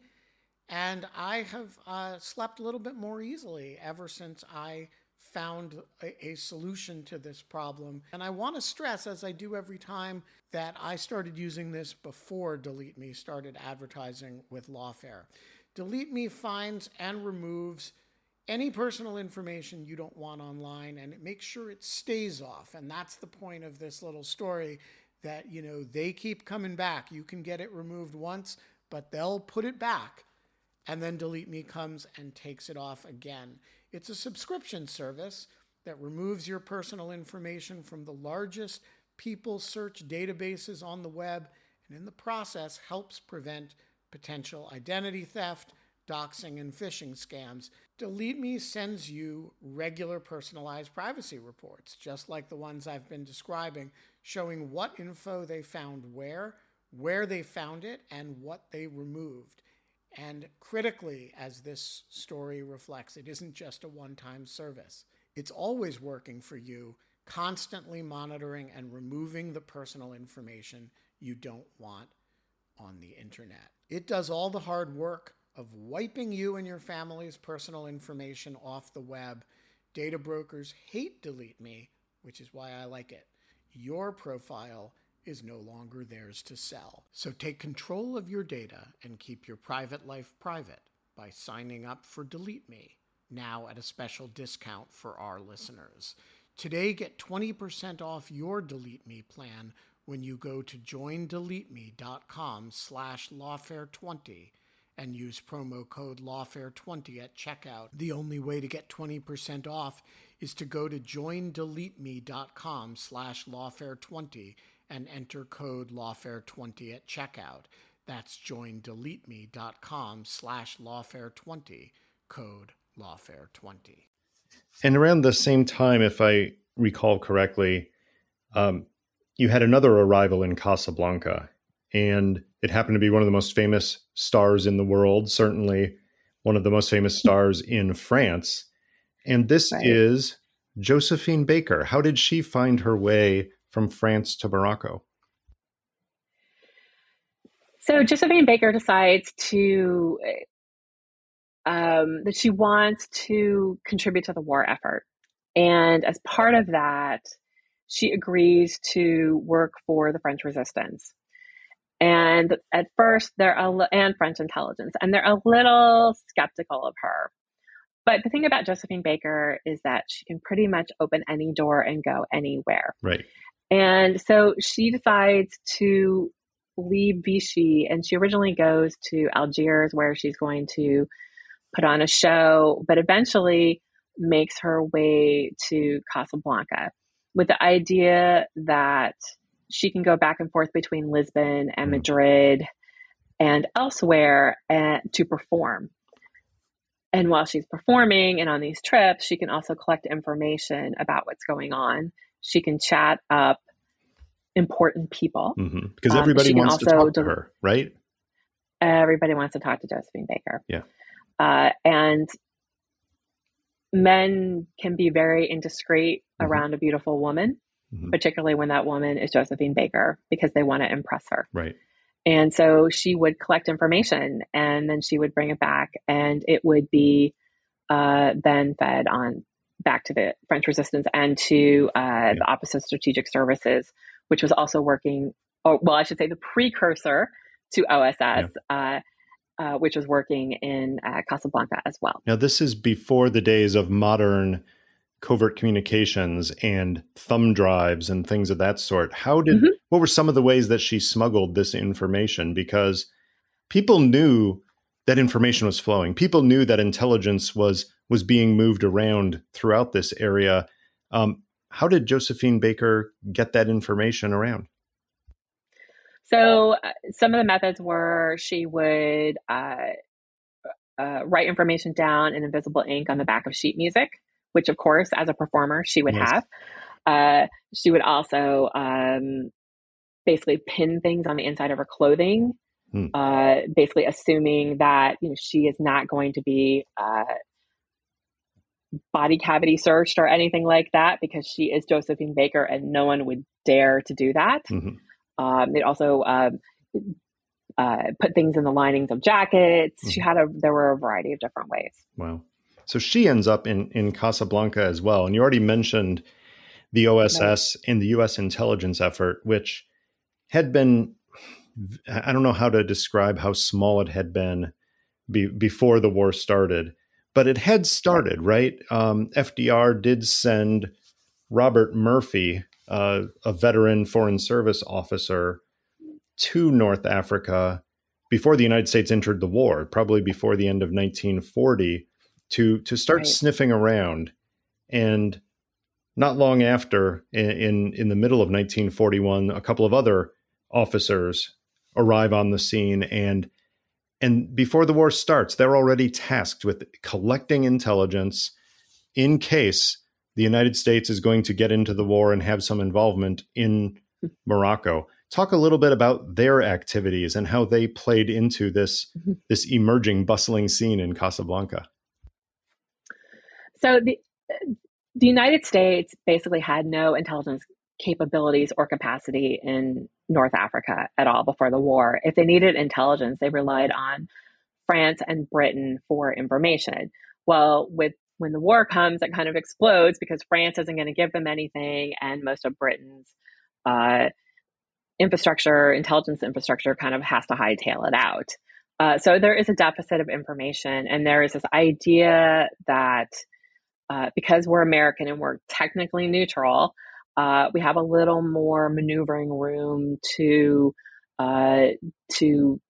And I have uh, slept a little bit more easily ever since I found a, a solution to this problem. And I want to stress, as I do every time, that I started using this before Delete Me started advertising with Lawfare. Delete Me finds and removes any personal information you don't want online, and it makes sure it stays off. And that's the point of this little story, that, you know, they keep coming back. You can get it removed once, but they'll put it back. And then Delete Me comes and takes it off again. It's a subscription service that removes your personal information from the largest people search databases on the web, and in the process helps prevent potential identity theft, doxing, and phishing scams. Delete Me sends you regular personalized privacy reports, just like the ones I've been describing, showing what info they found where, where they found it, and what they removed. And critically, as this story reflects, it isn't just a one-time service. It's always working for you, constantly monitoring and removing the personal information you don't want on the internet. It does all the hard work of wiping you and your family's personal information off the web. Data brokers hate Delete Me, which is why I like it. Your profile is no longer theirs to sell. So take control of your data and keep your private life private by signing up for Delete Me, now at a special discount for our listeners. Today, get twenty percent off your Delete Me plan when you go to joindeleteme.com slash lawfare20 and use promo code lawfare twenty at checkout. The only way to get twenty percent off is to go to joindeleteme.com slash lawfare20 and enter code lawfare twenty at checkout. That's joindeleteme.com slash lawfare20, code lawfare twenty. And around the same time, if I recall correctly, um, you had another arrival in Casablanca, and it happened to be one of the most famous stars in the world, certainly one of the most famous stars in France. And this right. is Josephine Baker. How did she find her way from France to Morocco? So Josephine Baker decides to um, that she wants to contribute to the war effort, and as part of that, she agrees to work for the French Resistance. And at first, they're a, and French intelligence, and they're a little skeptical of her. But the thing about Josephine Baker is that she can pretty much open any door and go anywhere. Right. And so she decides to leave Vichy, and she originally goes to Algiers, where she's going to put on a show, but eventually makes her way to Casablanca with the idea that she can go back and forth between Lisbon and Madrid and elsewhere and to perform. and while she's performing and on these trips, she can also collect information about what's going on. She can chat up important people. Mm-hmm. Because everybody um, wants to talk to her, right? Everybody wants to talk to Josephine Baker. Yeah. Uh, and men can be very indiscreet mm-hmm. around a beautiful woman, mm-hmm. particularly when that woman is Josephine Baker, because they want to impress her. Right. And so she would collect information and then she would bring it back, and it would be uh, then fed on back to the French Resistance and to uh, yeah. the Office of Strategic Services, which was also working, or well, I should say the precursor to O S S, yeah. uh, uh, which was working in uh, Casablanca as well. Now, this is before the days of modern covert communications and thumb drives and things of that sort. How did, mm-hmm. what were some of the ways that she smuggled this information? Because people knew that information was flowing. People knew that intelligence was, was being moved around throughout this area. Um, how did Josephine Baker get that information around? So uh, some of the methods were she would uh, uh, write information down in invisible ink on the back of sheet music, which of course, as a performer, she would yes. have. Uh, she would also um, basically pin things on the inside of her clothing, hmm. uh, basically assuming that you know she is not going to be uh, body cavity searched or anything like that, because she is Josephine Baker and no one would dare to do that. Mm-hmm. Um, they'd also um, uh, put things in the linings of jackets. Mm-hmm. She had a, there were a variety of different ways. Wow. So she ends up in, in Casablanca as well. And you already mentioned the O S S right. and the U S intelligence effort, which had been, I don't know how to describe how small it had been be, before the war started, but it had started, right? Um, F D R did send Robert Murphy, uh, a veteran Foreign Service officer, to North Africa before the United States entered the war, probably before the end of nineteen forty. to to start right. sniffing around. And not long after, in, in in the middle of nineteen forty-one, a couple of other officers arrive on the scene. And and before the war starts, they're already tasked with collecting intelligence in case the United States is going to get into the war and have some involvement in Morocco. Talk a little bit about their activities and how they played into this, mm-hmm. this emerging, bustling scene in Casablanca. So the the United States basically had no intelligence capabilities or capacity in North Africa at all before the war. If they needed intelligence, they relied on France and Britain for information. Well, with when the war comes, it kind of explodes because France isn't going to give them anything, and most of Britain's uh, infrastructure, intelligence infrastructure, kind of has to hightail it out. Uh, so there is a deficit of information, and there is this idea that Uh, because we're American and we're technically neutral, uh, we have a little more maneuvering room to uh, to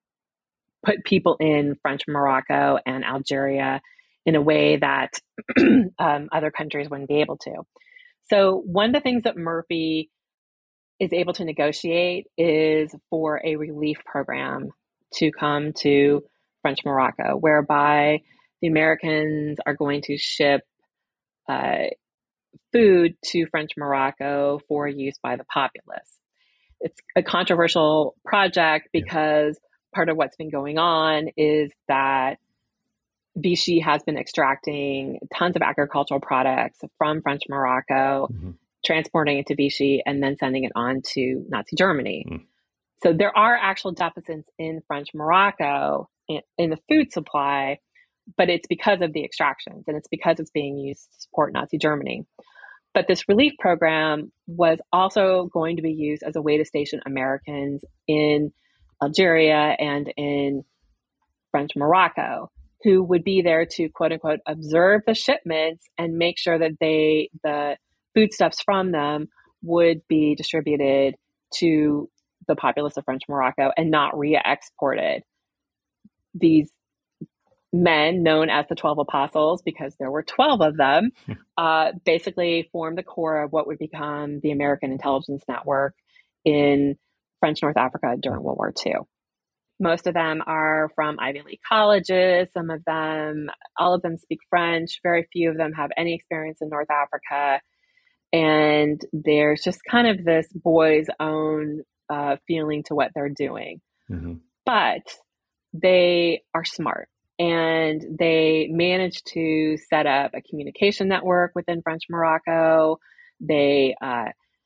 put people in French Morocco and Algeria in a way that um, other countries wouldn't be able to. So one of the things that Murphy is able to negotiate is for a relief program to come to French Morocco, whereby the Americans are going to ship uh, food to French Morocco for use by the populace. It's a controversial project because yeah. part of what's been going on is that Vichy has been extracting tons of agricultural products from French Morocco, mm-hmm. transporting it to Vichy, and then sending it on to Nazi Germany. Mm. So there are actual deficits in French Morocco in, in the food supply, but it's because of the extractions and it's because it's being used to support Nazi Germany. But this relief program was also going to be used as a way to station Americans in Algeria and in French Morocco, who would be there to quote unquote observe the shipments and make sure that they the foodstuffs from them would be distributed to the populace of French Morocco and not re-exported. These men, known as the twelve Apostles, because there were twelve of them, uh, basically formed the core of what would become the American intelligence network in French North Africa during World War Two. Most of them are from Ivy League colleges. Some of them, all of them speak French. Very few of them have any experience in North Africa. And there's just kind of this boys' own uh, feeling to what they're doing. Mm-hmm. But they are smart, and they managed to set up a communication network within French Morocco. They uh,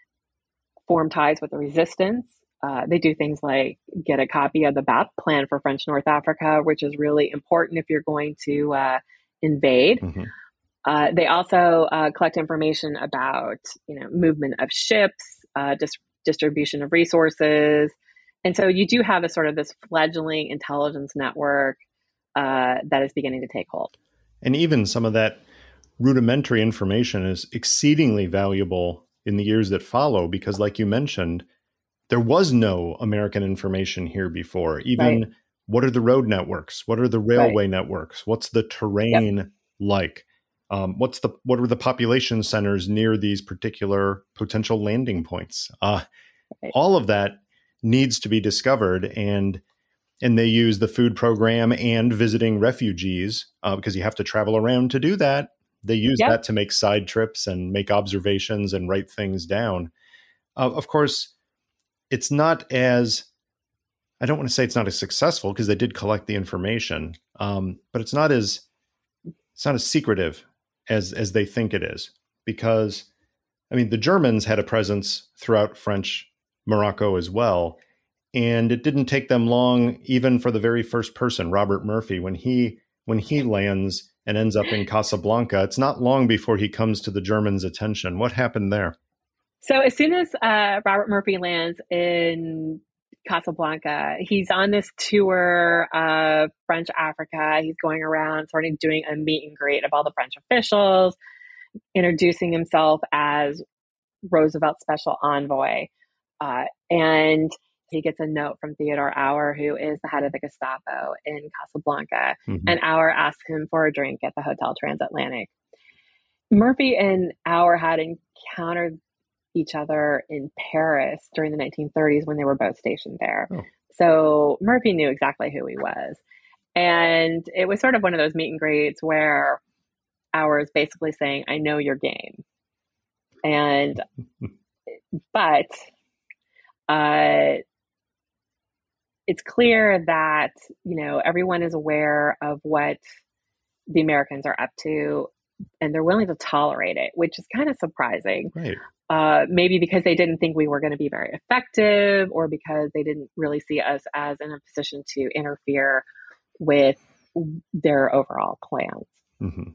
form ties with the resistance. Uh, they do things like get a copy of the B A P plan for French North Africa, which is really important if you're going to uh, invade. Mm-hmm. Uh, they also uh, collect information about, you know, movement of ships, uh, dis- distribution of resources. And so you do have a sort of this fledgling intelligence network uh, that is beginning to take hold. And even some of that rudimentary information is exceedingly valuable in the years that follow, because like you mentioned, there was no American information here before. Even right. What are the road networks? What are the railway right. networks? What's the terrain yep. like? Um, what's the what are the population centers near these particular potential landing points? Uh, right. All of that needs to be discovered, and and they use the food program and visiting refugees uh, because you have to travel around to do that. They use yep. that to make side trips and make observations and write things down. Uh, of course, it's not as, I don't want to say it's not as successful because they did collect the information, um, but it's not as it's not as secretive as as they think it is, because I mean the Germans had a presence throughout French Morocco as well, and it didn't take them long, even for the very first person, Robert Murphy, when he when he lands and ends up in Casablanca. It's not long before he comes to the Germans' attention. What happened there? So as soon as uh, Robert Murphy lands in Casablanca, he's on this tour of French Africa. He's going around sort of doing a meet and greet of all the French officials, introducing himself as Roosevelt's special envoy. Uh, and he gets a note from Theodore Auer, who is the head of the Gestapo in Casablanca. Mm-hmm. And Auer asks him for a drink at the Hotel Transatlantic. Murphy and Auer had encountered each other in Paris during the nineteen thirties when they were both stationed there. Oh. So Murphy knew exactly who he was. And it was sort of one of those meet and greets where Auer is basically saying, I know your game. And, but uh, it's clear that, you know, everyone is aware of what the Americans are up to, and they're willing to tolerate it, which is kind of surprising. Right. Uh, maybe because they didn't think we were going to be very effective, or because they didn't really see us as in a position to interfere with their overall plans. Mm-hmm.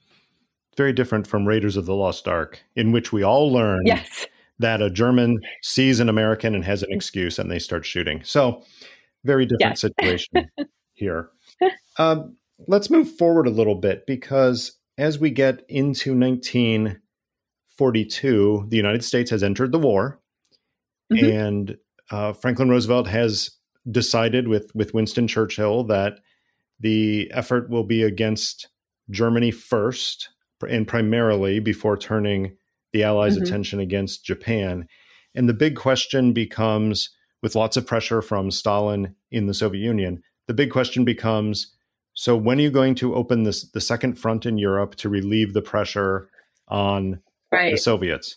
Very different from Raiders of the Lost Ark, in which we all learn yes. that a German sees an American and has an excuse and they start shooting. So very different yes. situation here. Um, let's move forward a little bit, because as we get into nineteen forty-two, the United States has entered the war, mm-hmm. and uh, Franklin Roosevelt has decided with, with Winston Churchill that the effort will be against Germany first and primarily before turning the Allies' mm-hmm. attention against Japan. And the big question becomes, with lots of pressure from Stalin in the Soviet Union, the big question becomes, so when are you going to open this, the second front in Europe to relieve the pressure on right. the Soviets?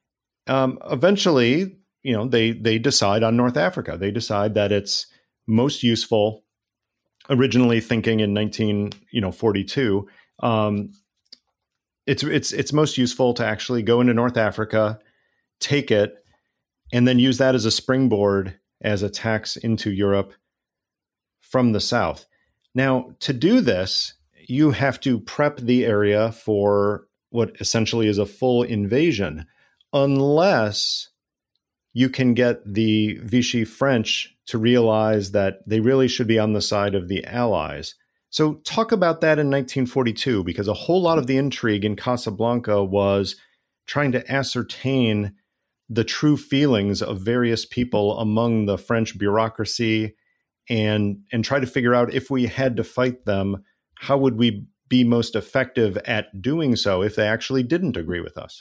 Um, eventually, you know, they they decide on North Africa. They decide that it's most useful. Originally thinking in nineteen forty-two, um, it's it's it's most useful to actually go into North Africa, take it, and then use that as a springboard as attacks into Europe from the south. Now, to do this, you have to prep the area for what essentially is a full invasion, unless you can get the Vichy French to realize that they really should be on the side of the Allies. So talk about that in nineteen forty-two, because a whole lot of the intrigue in Casablanca was trying to ascertain the true feelings of various people among the French bureaucracy, and and try to figure out, if we had to fight them, how would we be most effective at doing so if they actually didn't agree with us?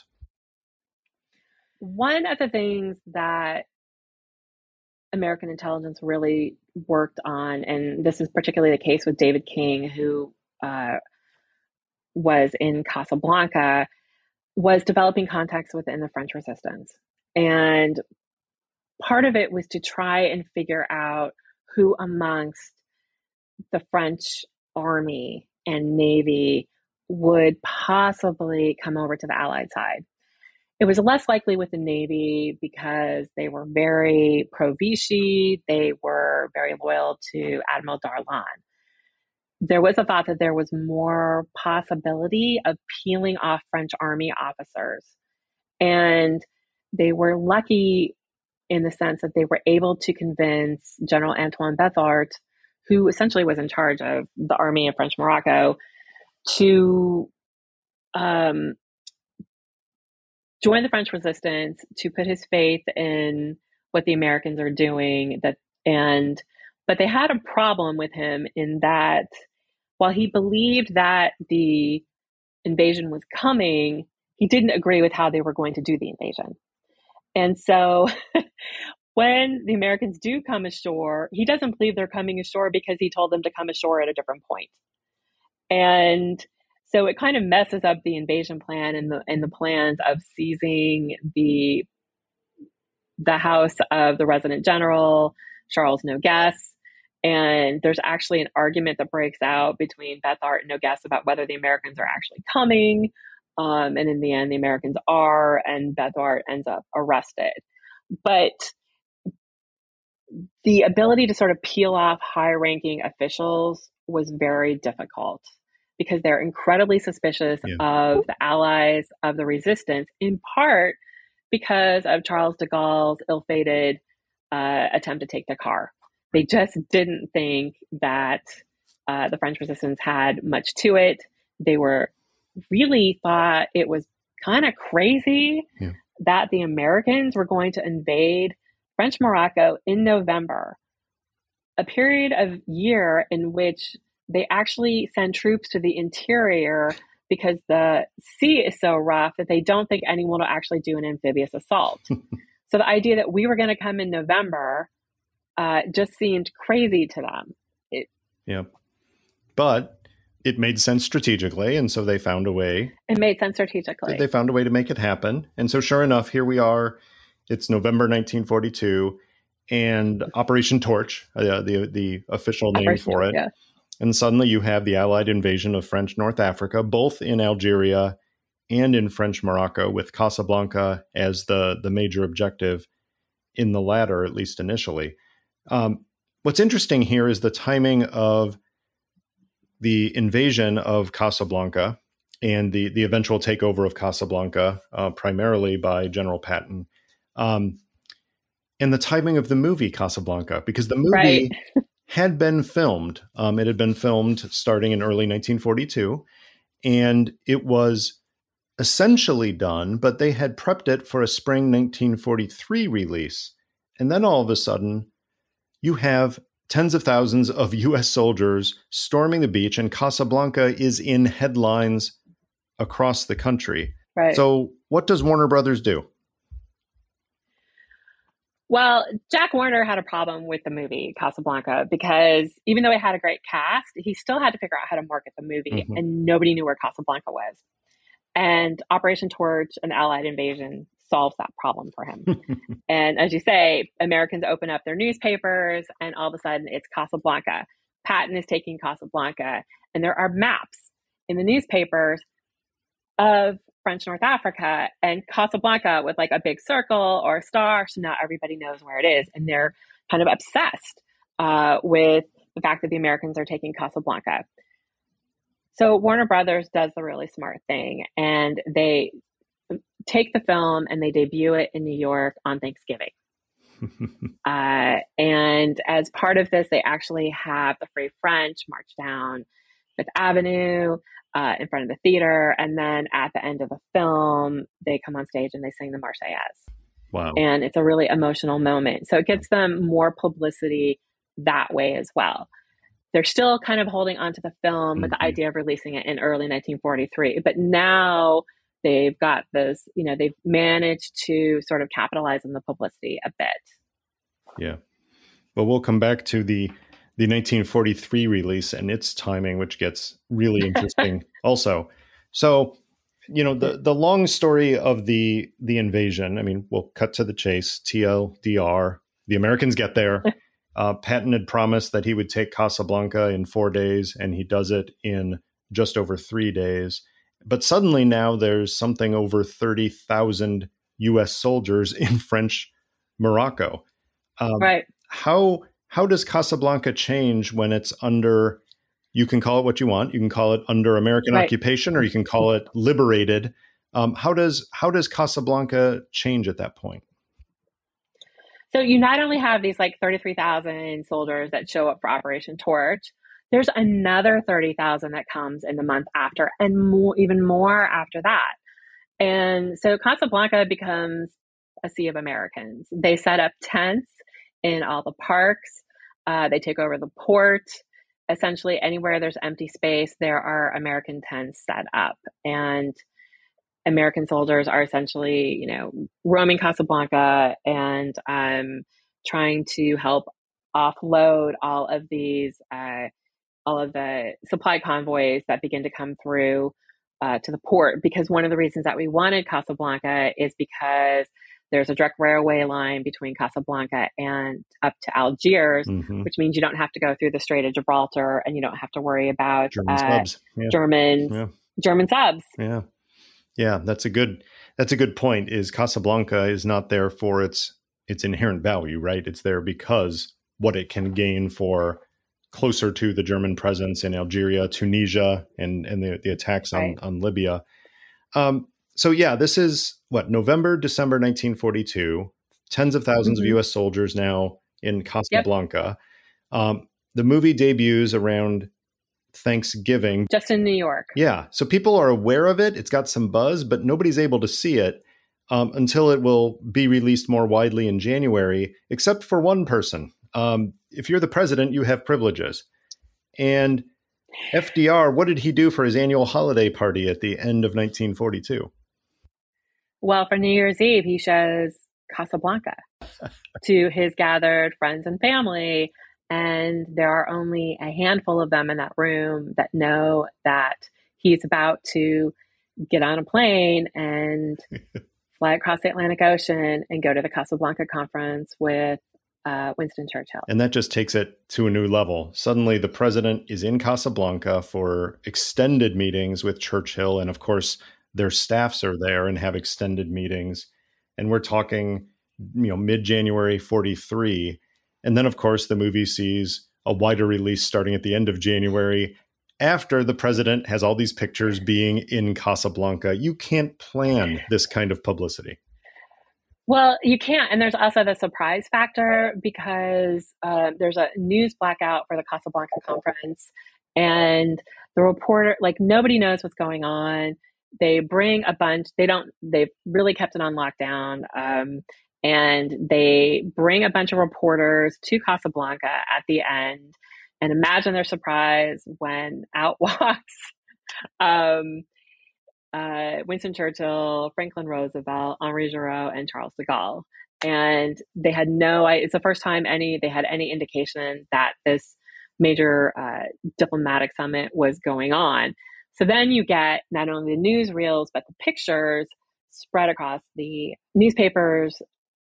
One of the things that American intelligence really worked on, and this is particularly the case with David King, who uh, was in Casablanca, was developing contacts within the French resistance. And part of it was to try and figure out who amongst the French army and navy would possibly come over to the Allied side. It was less likely with the Navy because they were very pro-Vichy. They were very loyal to Admiral Darlan. There was a thought that there was more possibility of peeling off French army officers. And they were lucky in the sense that they were able to convince General Antoine Bethart, who essentially was in charge of the army in French Morocco, to um, join the French resistance, to put his faith in what the Americans are doing. That and but they had a problem with him in that while he believed that the invasion was coming, he didn't agree with how they were going to do the invasion. And so when the Americans do come ashore, he doesn't believe they're coming ashore because he told them to come ashore at a different point. And so it kind of messes up the invasion plan and the and the plans of seizing the the house of the resident general, Charles Noguès. And there's actually an argument that breaks out between Bethart and Noguès about whether the Americans are actually coming. Um, and in the end, the Americans are, and Bethart ends up arrested. But the ability to sort of peel off high-ranking officials was very difficult because they're incredibly suspicious yeah. of the allies of the resistance, in part because of Charles de Gaulle's ill-fated uh, attempt to take Dakar. They just didn't think that uh, the French resistance had much to it. They were really thought it was kind of crazy yeah. that the Americans were going to invade French Morocco in November, a period of year in which they actually send troops to the interior because the sea is so rough that they don't think anyone will actually do an amphibious assault. So the idea that we were going to come in November uh, just seemed crazy to them. It, yeah. But it made sense strategically, and so they found a way. It made sense strategically. They found a way to make it happen. And so sure enough, here we are. It's November nineteen forty-two, and Operation Torch, uh, the the official name Operation for Torch, it. Yeah. And suddenly you have the Allied invasion of French North Africa, both in Algeria and in French Morocco, with Casablanca as the, the major objective in the latter, at least initially. Um, what's interesting here is the timing of the invasion of Casablanca and the, the eventual takeover of Casablanca, uh, primarily by General Patton. Um, and the timing of the movie Casablanca, because the movie right. had been filmed. Um, it had been filmed starting in early nineteen forty-two, and it was essentially done, but they had prepped it for a spring nineteen forty-three release. And then all of a sudden, you have tens of thousands of U S soldiers storming the beach, and Casablanca is in headlines across the country. Right. So what does Warner Brothers do? Well, Jack Warner had a problem with the movie Casablanca because even though it had a great cast, he still had to figure out how to market the movie, mm-hmm. and nobody knew where Casablanca was. And Operation Torch, an Allied invasion, solves that problem for him. And as you say, Americans open up their newspapers, and all of a sudden it's Casablanca. Patton is taking Casablanca, and there are maps in the newspapers of French North Africa and Casablanca with like a big circle or a star. So now everybody knows where it is. And they're kind of obsessed uh, with the fact that the Americans are taking Casablanca. So Warner Brothers does the really smart thing, and they take the film and they debut it in New York on Thanksgiving. uh, and as part of this, they actually have the Free French march down Fifth Avenue uh, in front of the theater. And then at the end of the film, they come on stage and they sing the Marseillaise. Wow. And it's a really emotional moment. So it gets them more publicity that way as well. They're still kind of holding on to the film mm-hmm. with the idea of releasing it in early nineteen forty-three. But now they've got this, you know, they've managed to sort of capitalize on the publicity a bit. Yeah. But we'll come back to the the nineteen forty-three release and its timing, which gets really interesting also. So, you know, the the long story of the the invasion, I mean, we'll cut to the chase. T L D R, the Americans get there. Uh, Patton had promised that he would take Casablanca in four days, and he does it in just over three days. But suddenly now there's something over thirty thousand U S soldiers in French Morocco. Um, right. How how does Casablanca change when it's under, you can call it what you want, you can call it under American right. occupation, or you can call it liberated. Um, how does how does Casablanca change at that point? So you not only have these like thirty-three thousand soldiers that show up for Operation Torch, there's another thirty thousand that comes in the month after, and more, even more after that. And so Casablanca becomes a sea of Americans. They set up tents in all the parks. Uh, they take over the port. Essentially, anywhere there's empty space, there are American tents set up. And American soldiers are essentially, you know, roaming Casablanca and um, trying to help offload all of these, uh, all of the supply convoys that begin to come through uh, to the port. Because one of the reasons that we wanted Casablanca is because there's a direct railway line between Casablanca and up to Algiers, mm-hmm. which means you don't have to go through the Strait of Gibraltar, and you don't have to worry about German uh, subs. Yeah. German yeah. German subs. Yeah. Yeah, that's a good that's a good point. Is Casablanca is not there for its its inherent value, right? It's there because what it can gain for closer to the German presence in Algeria, Tunisia, and and the, the attacks on, right. on Libya. Um, so yeah, this is what, November, December nineteen forty-two. Tens of thousands mm-hmm. of U S soldiers now in Casablanca. Yep. Um, the movie debuts around Thanksgiving. Just in New York. Yeah. So people are aware of it. It's got some buzz, but nobody's able to see it um, until it will be released more widely in January, except for one person. Um, if you're the president, you have privileges. And F D R, what did he do for his annual holiday party at the end of nineteen forty-two? Well, for New Year's Eve, he shows Casablanca to his gathered friends and family. And there are only a handful of them in that room that know that he's about to get on a plane and fly across the Atlantic Ocean and go to the Casablanca conference with uh, Winston Churchill. And that just takes it to a new level. Suddenly the president is in Casablanca for extended meetings with Churchill. And of course, their staffs are there and have extended meetings. And we're talking, you know, mid-January forty-three. And then, of course, the movie sees a wider release starting at the end of January after the president has all these pictures being in Casablanca. You can't plan this kind of publicity. Well, you can't. And there's also the surprise factor because uh, there's a news blackout for the Casablanca conference. And the reporter, like, nobody knows what's going on. They bring a bunch, they don't, they've really kept it on lockdown. Um, And they bring a bunch of reporters to Casablanca at the end, and imagine their surprise when out walks um, uh, Winston Churchill, Franklin Roosevelt, Henri Giraud, and Charles de Gaulle. And they had no, it's the first time any they had any indication that this major uh, diplomatic summit was going on. So then you get not only the newsreels, but the pictures spread across the newspapers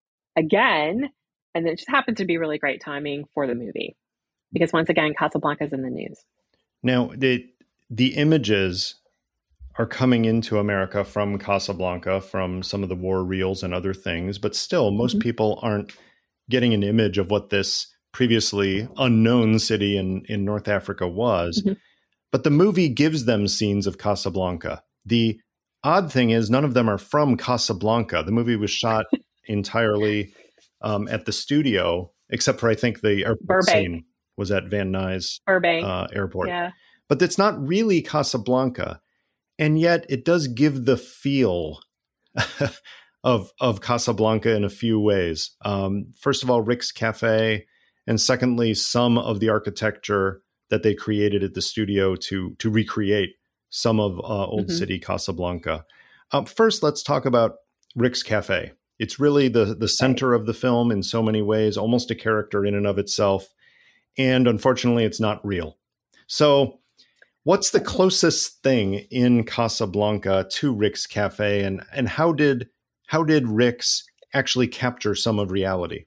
again, and it just happened to be really great timing for the movie because once again, Casablanca's in the news. Now, the the images are coming into America from Casablanca, from some of the war reels and other things, but still, most mm-hmm. people aren't getting an image of what this previously unknown city in, in North Africa was. Mm-hmm. But the movie gives them scenes of Casablanca. The odd thing is, none of them are from Casablanca. The movie was shot entirely um, at the studio, except for, I think, the airport Burbank. scene was at Van Nuys Burbank uh, airport. Yeah. But it's not really Casablanca. And yet it does give the feel of, of Casablanca in a few ways. Um, first of all, Rick's Cafe, and secondly, some of the architecture that they created at the studio to, to recreate some of uh, Old mm-hmm. City Casablanca. Um, first, let's talk about Rick's Cafe. It's really the the center right. of the film in so many ways, almost a character in and of itself. And unfortunately, it's not real. So what's the closest thing in Casablanca to Rick's Cafe, and, and how did how did Rick's actually capture some of reality?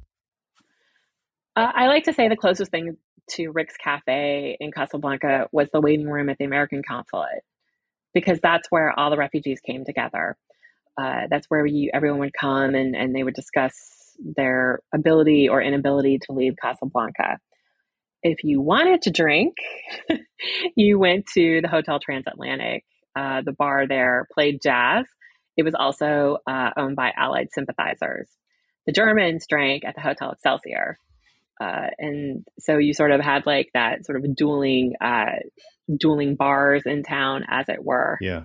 Uh, I like to say the closest thing to Rick's Cafe in Casablanca was the waiting room at the American consulate, because that's where all the refugees came together. Uh, that's where you, everyone would come and, and they would discuss their ability or inability to leave Casablanca. If you wanted to drink, you went to the Hotel Transatlantic. Uh, the bar there played jazz. It was also uh, owned by Allied sympathizers. The Germans drank at the Hotel Excelsior. Uh, and so you sort of had like that sort of dueling, uh, dueling bars in town, as it were. Yeah.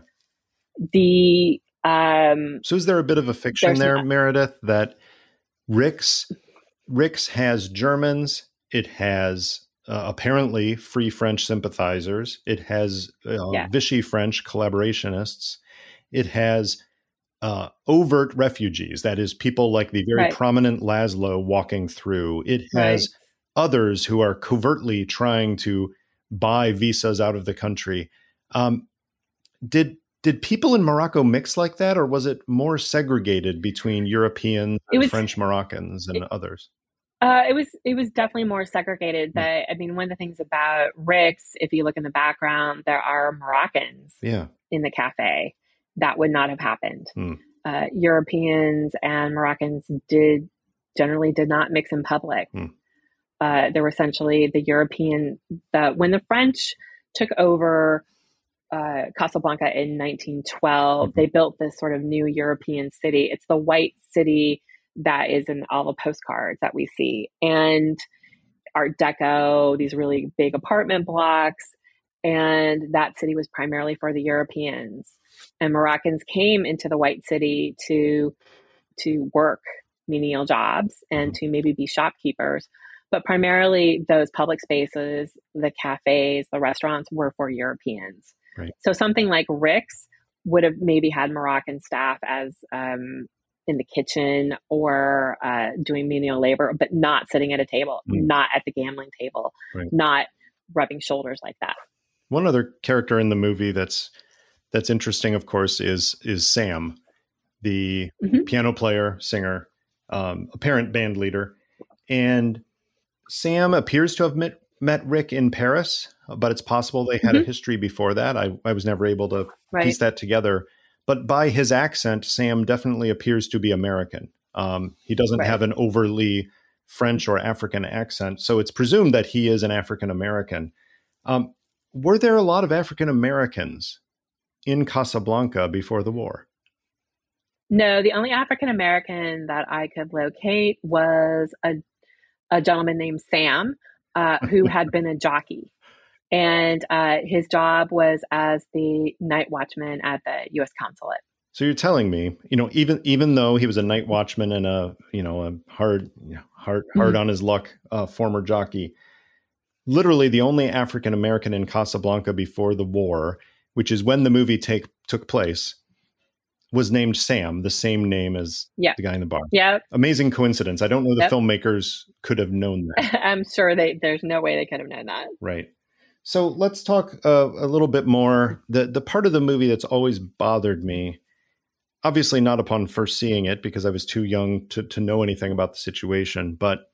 The um, so is there a bit of a fiction there, not- Meredith, that Rick's Rick's has Germans, it has uh, apparently Free French sympathizers, it has uh, yeah. Vichy French collaborationists, it has uh, overt refugees, that is, people like the very right. prominent Laszlo walking through. It has right. others who are covertly trying to buy visas out of the country. Um, did Did people in Morocco mix like that, or was it more segregated between Europeans and was, French Moroccans and it, others? Uh, it was it was definitely more segregated. Mm. That I mean, one of the things about Rick's, if you look in the background, there are Moroccans yeah. in the cafe. That would not have happened. Mm. Uh, Europeans and Moroccans did generally did not mix in public. Mm. Uh, there were essentially the European. The when the French took over Uh, Casablanca in nineteen twelve, mm-hmm. they built this sort of new European city. It's the white city that is in all the postcards that we see, and Art Deco, these really big apartment blocks. And that city was primarily for the Europeans, and Moroccans came into the white city to to work menial jobs and to maybe be shopkeepers. But primarily those public spaces, the cafes, the restaurants were for Europeans. Right. So something like Rick's would have maybe had Moroccan staff as um, in the kitchen or uh, doing menial labor, but not sitting at a table, mm. not at the gambling table, right. not rubbing shoulders like that. One other character in the movie that's that's interesting, of course, is is Sam, the mm-hmm. piano player, singer, um, apparent band leader, and Sam appears to have met met Rick in Paris, but it's possible they had mm-hmm. a history before that. I, I was never able to right. piece that together. But by his accent, Sam definitely appears to be American. Um, he doesn't right. have an overly French or African accent, so it's presumed that he is an African American. Um, were there a lot of African Americans in Casablanca before the war? No, the only African American that I could locate was a, a gentleman named Sam, Uh, who had been a jockey, and uh, his job was as the night watchman at the U S consulate. So you're telling me, you know, even even though he was a night watchman and a, you know, a hard, you know, hard, hard mm-hmm. on his luck uh, former jockey, literally the only African American in Casablanca before the war, which is when the movie take took place, was named Sam, the same name as yep. the guy in the bar. Yeah. Amazing coincidence. I don't know the yep. filmmakers could have known that. I'm sure they, there's no way they could have known that. Right. So let's talk uh, a little bit more. The, the part of the movie that's always bothered me, obviously not upon first seeing it because I was too young to, to know anything about the situation, but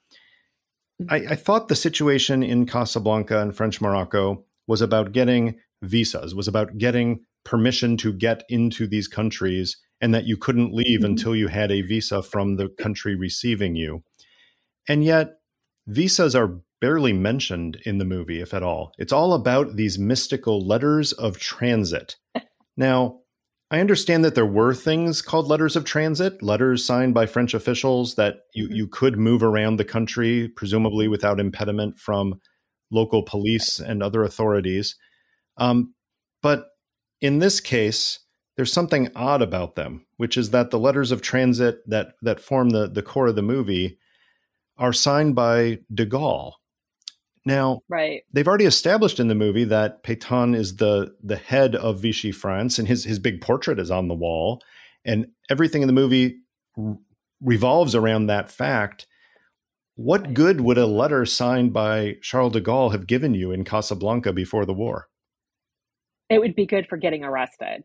I, I thought the situation in Casablanca and French Morocco was about getting visas, was about getting permission to get into these countries, and that you couldn't leave mm-hmm. until you had a visa from the country receiving you. And yet visas are barely mentioned in the movie, if at all. It's all about these mystical letters of transit. Now, I understand that there were things called letters of transit, letters signed by French officials that you, you could move around the country, presumably without impediment from local police and other authorities. Um, but in this case, there's something odd about them, which is that the letters of transit that that form the, the core of the movie are signed by de Gaulle. Now, right. they've already established in the movie that Pétain is the, the head of Vichy France, and his, his big portrait is on the wall. And everything in the movie revolves around that fact. What good would a letter signed by Charles de Gaulle have given you in Casablanca before the war? It would be good for getting arrested.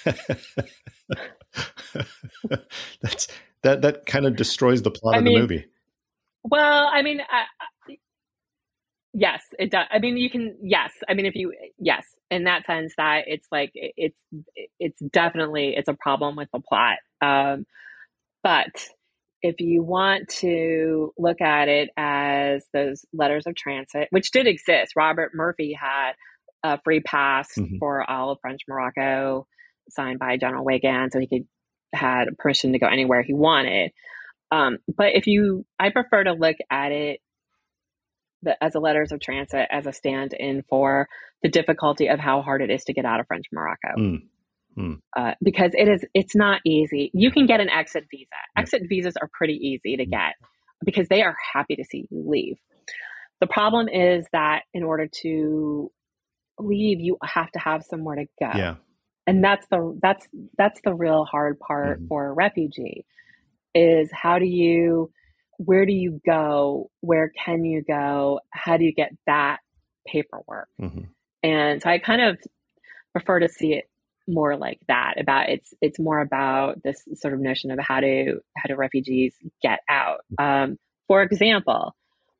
That's that that kind of destroys the plot I of mean, the movie. Well, I mean, I, I, yes, it does. I mean, you can, yes. I mean, if you, yes, in that sense that it's like, it's, it's definitely, it's a problem with the plot. Um, but if you want to look at it as those letters of transit, which did exist, Robert Murphy had a free pass mm-hmm. for all of French Morocco signed by General Weygand, so he could had permission to go anywhere he wanted. Um, but if you, I prefer to look at it the, as a letters of transit, as a stand-in for the difficulty of how hard it is to get out of French Morocco. Mm. Mm. Uh, because it is, it's not easy. You can get an exit visa. Exit visas are pretty easy to get because they are happy to see you leave. The problem is that in order to leave, you have to have somewhere to go. Yeah. And that's the, that's, that's the real hard part mm-hmm. for a refugee is how do you, where do you go? Where can you go? How do you get that paperwork? Mm-hmm. And so I kind of prefer to see it more like that, about it's it's more about this sort of notion of how do how do refugees get out. Um, for example,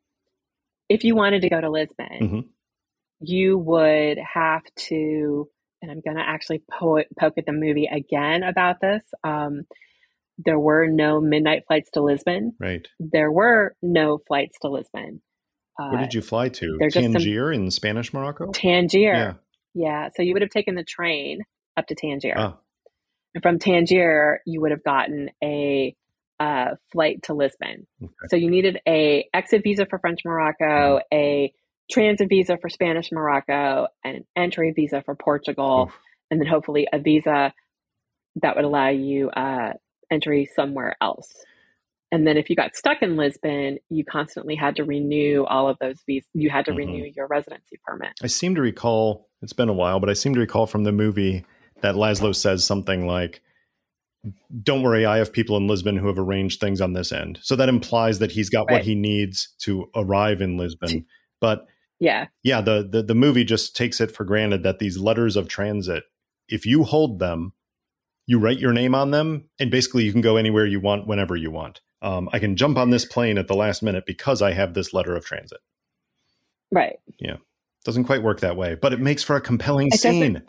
if you wanted to go to Lisbon, mm-hmm. you would have to, and I'm going to actually po- poke at the movie again about this. Um, there were no midnight flights to Lisbon. Right. There were no flights to Lisbon. Uh, Where did you fly to? Tangier in Spanish Morocco? Tangier. Yeah. Yeah. So you would have taken the train up to Tangier. Oh. And from Tangier, you would have gotten a uh, flight to Lisbon. Okay. So you needed a exit visa for French Morocco, mm-hmm. a transit visa for Spanish Morocco, and an entry visa for Portugal, Oof. and then hopefully a visa that would allow you uh, entry somewhere else. And then if you got stuck in Lisbon, you constantly had to renew all of those visas. You had to mm-hmm. renew your residency permit. I seem to recall, it's been a while, but I seem to recall from the movie that Laszlo says something like, don't worry, I have people in Lisbon who have arranged things on this end. So that implies that he's got right. what he needs to arrive in Lisbon. But yeah, yeah, the, the the movie just takes it for granted that these letters of transit, if you hold them, you write your name on them, and basically you can go anywhere you want, whenever you want. Um, I can jump on this plane at the last minute because I have this letter of transit. Right. Yeah. Doesn't quite work that way, but it makes for a compelling it scene.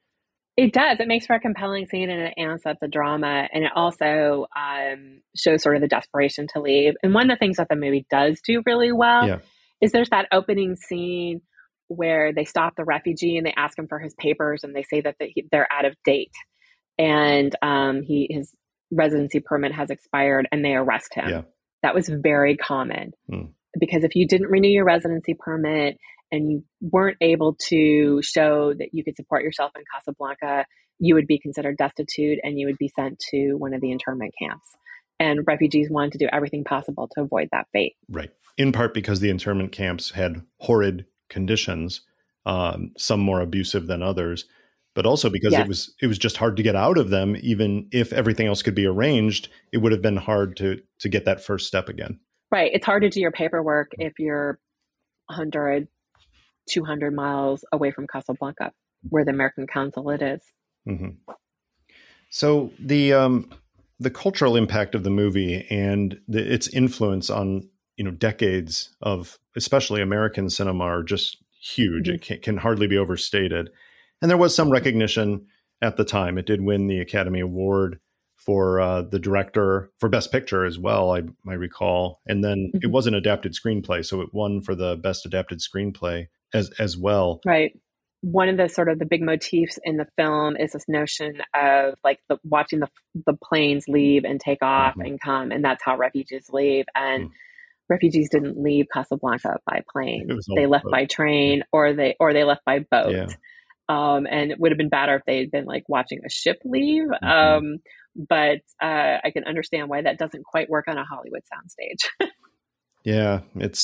It does. It makes for a compelling scene, and it amps up the drama. And it also um, shows sort of the desperation to leave. And one of the things that the movie does do really well yeah. is there's that opening scene where they stop the refugee and they ask him for his papers, and they say that they're out of date. And um, he his residency permit has expired, and they arrest him. Yeah. That was very common. Mm. Because if you didn't renew your residency permit and you weren't able to show that you could support yourself in Casablanca, you would be considered destitute and you would be sent to one of the internment camps. And refugees wanted to do everything possible to avoid that fate. Right. In part because the internment camps had horrid conditions, um, some more abusive than others, but also because yes. it was it was just hard to get out of them. Even if everything else could be arranged, it would have been hard to to get that first step again. Right. It's hard to do your paperwork if you're one hundred, two hundred miles away from Casablanca, where the American consulate is. Mm-hmm. So the um, the cultural impact of the movie and the, its influence on, you know, decades of especially American cinema are just huge. Mm-hmm. It can, can hardly be overstated. And there was some recognition at the time. It did win the Academy Award for uh, the director for Best Picture as well, I, I recall. And then mm-hmm. it was an adapted screenplay, so it won for the Best Adapted Screenplay as as well. Right. One of the sort of the big motifs in the film is this notion of like the watching the the planes leave and take off mm-hmm. and come, and that's how refugees leave. And mm. refugees didn't leave Casablanca by plane; they left boat. by train, or they or they left by boat. Yeah. Um, and it would have been better if they had been like watching a ship leave. Mm-hmm. Um, but uh, I can understand why that doesn't quite work on a Hollywood soundstage. Yeah, it's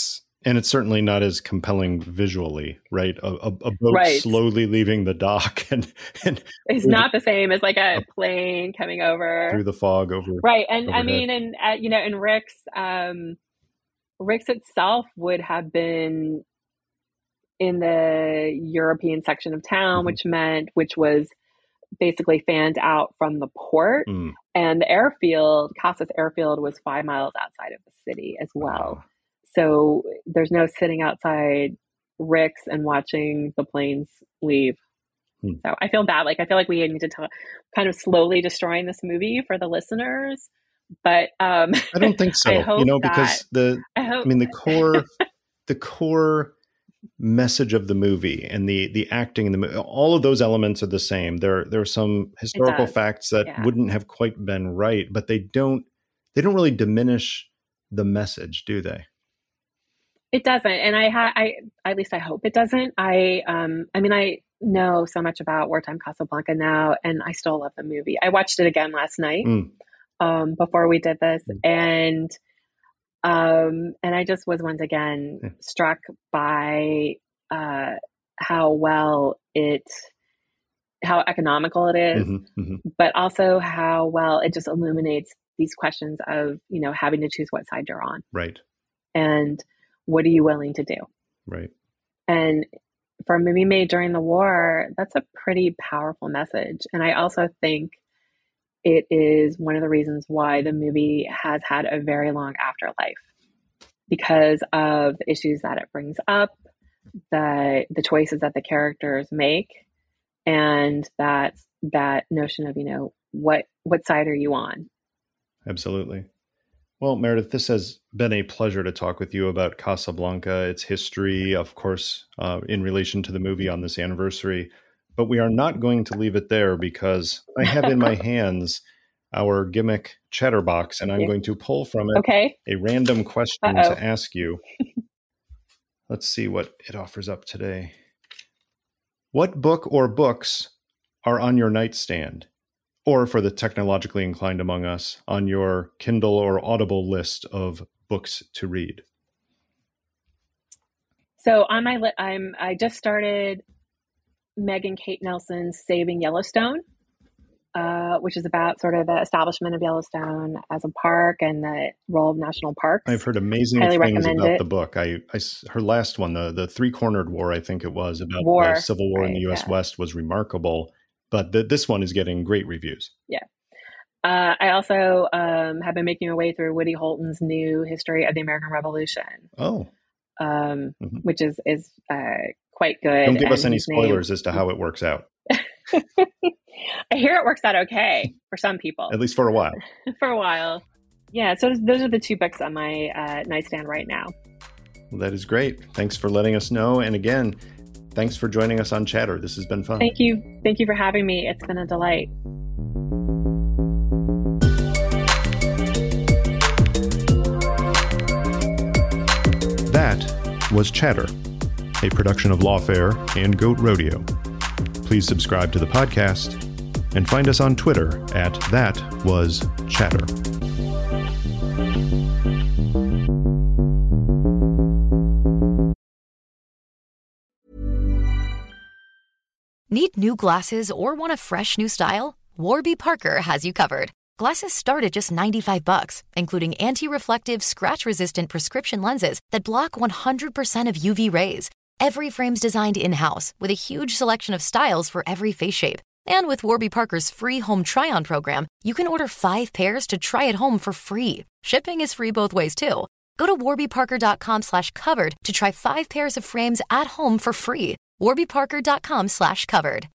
And it's certainly not as compelling visually, right? A, a, a boat Right. slowly leaving the dock and, and It's through not the same as like a plane coming the, over. through the fog over. Right. And I overhead. mean, and uh, you know, in Rix, um, Rix itself would have been in the European section of town, Mhm. which meant, which was basically fanned out from the port. Mm. And the airfield, Casas Airfield, was five miles outside of the city as well. Ah. So there's no sitting outside Rix and watching the planes leave. Hmm. So I feel bad. Like, I feel like we need to tell, kind of slowly destroying this movie for the listeners. But um, I don't think so. I hope you know, that- because the I hope. I mean the core the core message of the movie and the the acting in the movie, all of those elements are the same. There there are some historical does. facts that Yeah. wouldn't have quite been right, but they don't they don't really diminish the message, do they? It doesn't, and I, ha- I at least I hope it doesn't. I, um, I mean, I know so much about wartime Casablanca now, and I still love the movie. I watched it again last night, Mm. um, before we did this, Mm. and, um, and I just was once again Yeah. struck by uh, how well it, how economical it is, Mhm, mhm. but also how well it just illuminates these questions of, you know, having to choose what side you're on, Right, and what are you willing to do. right. And for a movie made during the war, that's a pretty powerful message. And I also think it is one of the reasons why the movie has had a very long afterlife, because of the issues that it brings up, the the choices that the characters make, and that that notion of, you know, what what side are you on? Absolutely. Well, Meredith, this has been a pleasure to talk with you about Casablanca, its history, of course, uh, in relation to the movie on this anniversary. But we are not going to leave it there, because I have in my hands our gimmick Chatterbox, and I'm you. going to pull from it Okay. a random question Uh-oh. to ask you. Let's see what it offers up today. What book or books are on your nightstand? Or, for the technologically inclined among us, on your Kindle or Audible list of books to read? So on my li- I'm I just started Megan Kate Nelson's Saving Yellowstone, uh, which is about sort of the establishment of Yellowstone as a park and the role of national parks. I've heard amazing Highly things recommend about it. the book. I, I s- her last one, the the Three Cornered War, I think it was, about War, the Civil War in the right, U S yeah. West, was remarkable. But the, this one is getting great reviews. Uh, I also um, have been making my way through Woody Holton's new History of the American Revolution, Oh, um, Mhm. which is is uh, quite good. don't give us and any he's named- spoilers as to how it works out, I hear it works out okay for some people. at least for a while. For a while. Yeah, so those are the two books on my uh, nightstand right now. Well, that is great. Thanks for letting us know. And again, thanks for joining us on Chatter. This has been fun. Thank you. Thank you for having me. It's been a delight. That was Chatter, a production of Lawfare and Goat Rodeo. Please subscribe to the podcast and find us on Twitter at That Was Chatter. Need new glasses or want a fresh new style? Warby Parker has you covered. Glasses start at just ninety-five bucks, including anti-reflective, scratch-resistant prescription lenses that block one hundred percent of U V rays. Every frame's designed in-house with a huge selection of styles for every face shape. And with Warby Parker's free home try-on program, you can order five pairs to try at home for free. Shipping is free both ways, too. Go to warbyparker.com slash covered to try five pairs of frames at home for free. warbyparker.com slash covered.